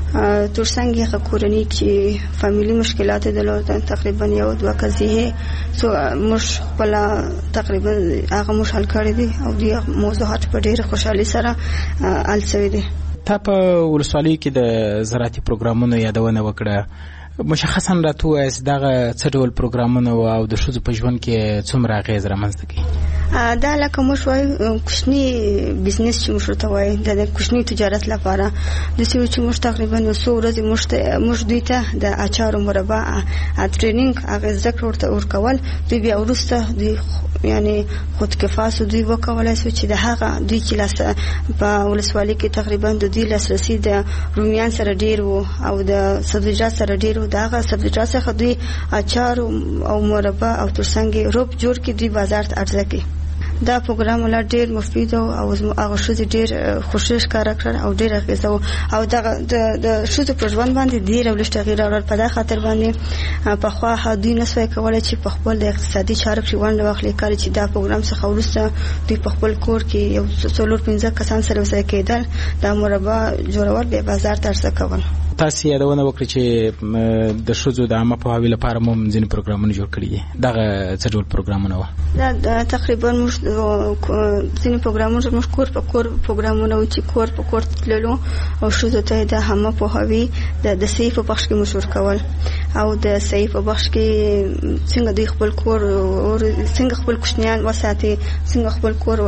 ترڅنګ هغه کورنۍ کې فاميلي مشکلات درلود تقریبا یو دوه قضیه سو موږ خپل تقریبا هغه موږ حل کړی دي او د موضوعات په ډیره خوشحالي سره حل شوی دي. تا په ولسوالۍ کې د زراعتي پروګرامونو یادونه وکړه مشخصا راته وایي دغه څه ډول پروګرامونه او د ښځو په ژوند کې څومره اغېز رامنځته کوي؟ دا لکه موږ وایو کوچني بزنس چې موږ ته وایي د کوچني تجارت لپاره د څه چې موږ تقریبا 100 ورځې موږ دوی ته د اچارو مربع ټریننګ هغه ذکر ورکول دوی بیا ورسته دوی یعنی خودکفاس دوی وکولای شي چې د هغه دوی چې لاس په ولسوالۍ کې تقریبا د دوی لاسرسي د رومیان سره ډیر وو او د سبزیجات سره ډیر وو دا هغه سبزیجات څخه دوی اچار او مربع او ترڅنګ روب جوړ کې دوی بازار ته عرضه کوي. دا پروګرام لا ډیر مفید او هغه شوز ډیر خوشش کار کړ او ډیر اغیزه او د شوز په ژوند باندې ډیر ولشت تغییر اور په دا خاطر باندې په خوا هدي نسوي کولای چې په خپل د اقتصادي چارو کې ونه واخلي کال چې دا پروګرام څخه ورسته دوی په خپل کور کې یو څلور 15 کسان سره وسای کېدل دا مربع جوړول به بازار ته ارسه کول. تاسو یادونه وکړئ چې د شذو د عامه پوهاوي لپاره مو ځینې پروګرامونه جوړ کړي دي دغه څه ډول پروګرامونه وو؟ دا تقریبا موږ ځینې پروګرامونه موږ کور په کور پروګرامونه و چې کور په کور تللو او شذو ته د عامه پوهاوي د صحي په بخش کې مشور کول او د صحي په بخش کې څنګه د خپل کور او څنګه خپل کوچنیان وساتي څنګه خپل کور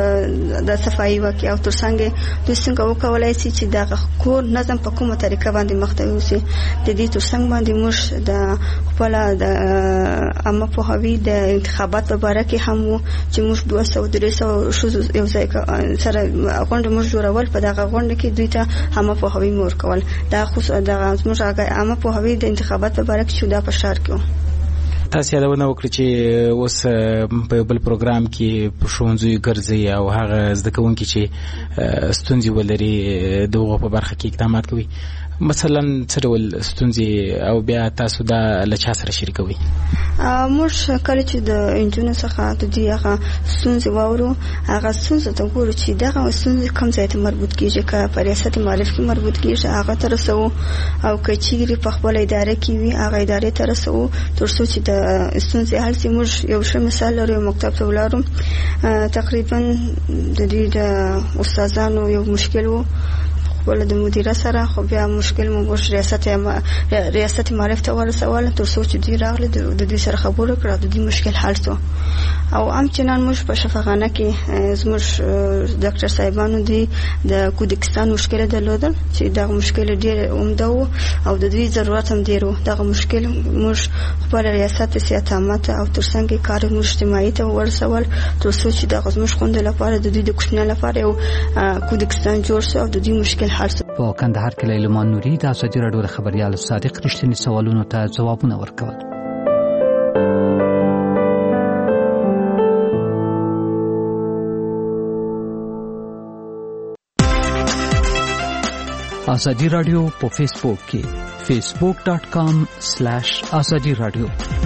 د صفایي وکي او ترڅنګ دوی څنګه وکولای شي چې د کور نظم په کومه طریقه باندې مخته وسی د دې ترڅنګ باندې موږ د خپل د عامه پوهاوي د انتخابات په اړه کې هم چې موږ 200 شذو یو ځای سره غونډه موږ جوړول په دغه غونډه کې دوی ته عامه پوهاوي مور کول دا خصوص د موږ عامه پوهاوي د انتخابات په اړه کې شوه په شهر کې. تاسو یادونه وکړئ چې اوس په بل پروګرام کې په ښوونځیو ګرځي او هغه زده کوونکي چې ستونزې ولري دغه په برخه کې اقدامات کوي مثلا څه ډول ستونزې او بیا تاسو دا له چا سره شریکوي؟ موږ کله چې د انجونو څخه د دې هغه ستونزې واورو هغه ستونزې ته ګورو چې دغه ستونزې کوم ځای ته مربوط کیږي، که په ریاست معرف کې مربوط کیږي هغه ته رسوو، او که چیرې په خپل اداره کې وي هغه ادارې ته رسوو تر څو چې د ستونزې حل شي. موږ یو ښه مثال لرو، یو مکتب ته ولاړو، تقریبا د دې د استادانو یو مشکل و خپل د مدیره سره، خو بیا مشکل مو ریاست معرف ته ورسول تر څو چې دوی راغله د دوی سره خبرو کړه، د دې مشکل حل شو. او همچنان موږ په شفاخانه کې زموږ ډاکټر صاحبانو دی د کودکستان مشکل درلودل چې دغه مشکل ډېر عمده و او د دوی ضرورت هم ډېر و. دغه مشکل موږ خپل ریاست صحت عامه ته او ترڅنګ کار اجتماعي ته ورسول تر څو چې دغه زموږ خوندې لپاره د دوی د کوچنیانو لپاره یو کودکستان جوړ شو او د دوی مشکل حل شو. په کندهار کې لیلمان نوري د ازادي راډیو د خبريال صادق رښتینی سوالونو ته ځوابونه ورکول. ازادي راډیو په فیسبوک کې facebook.com/azadi radio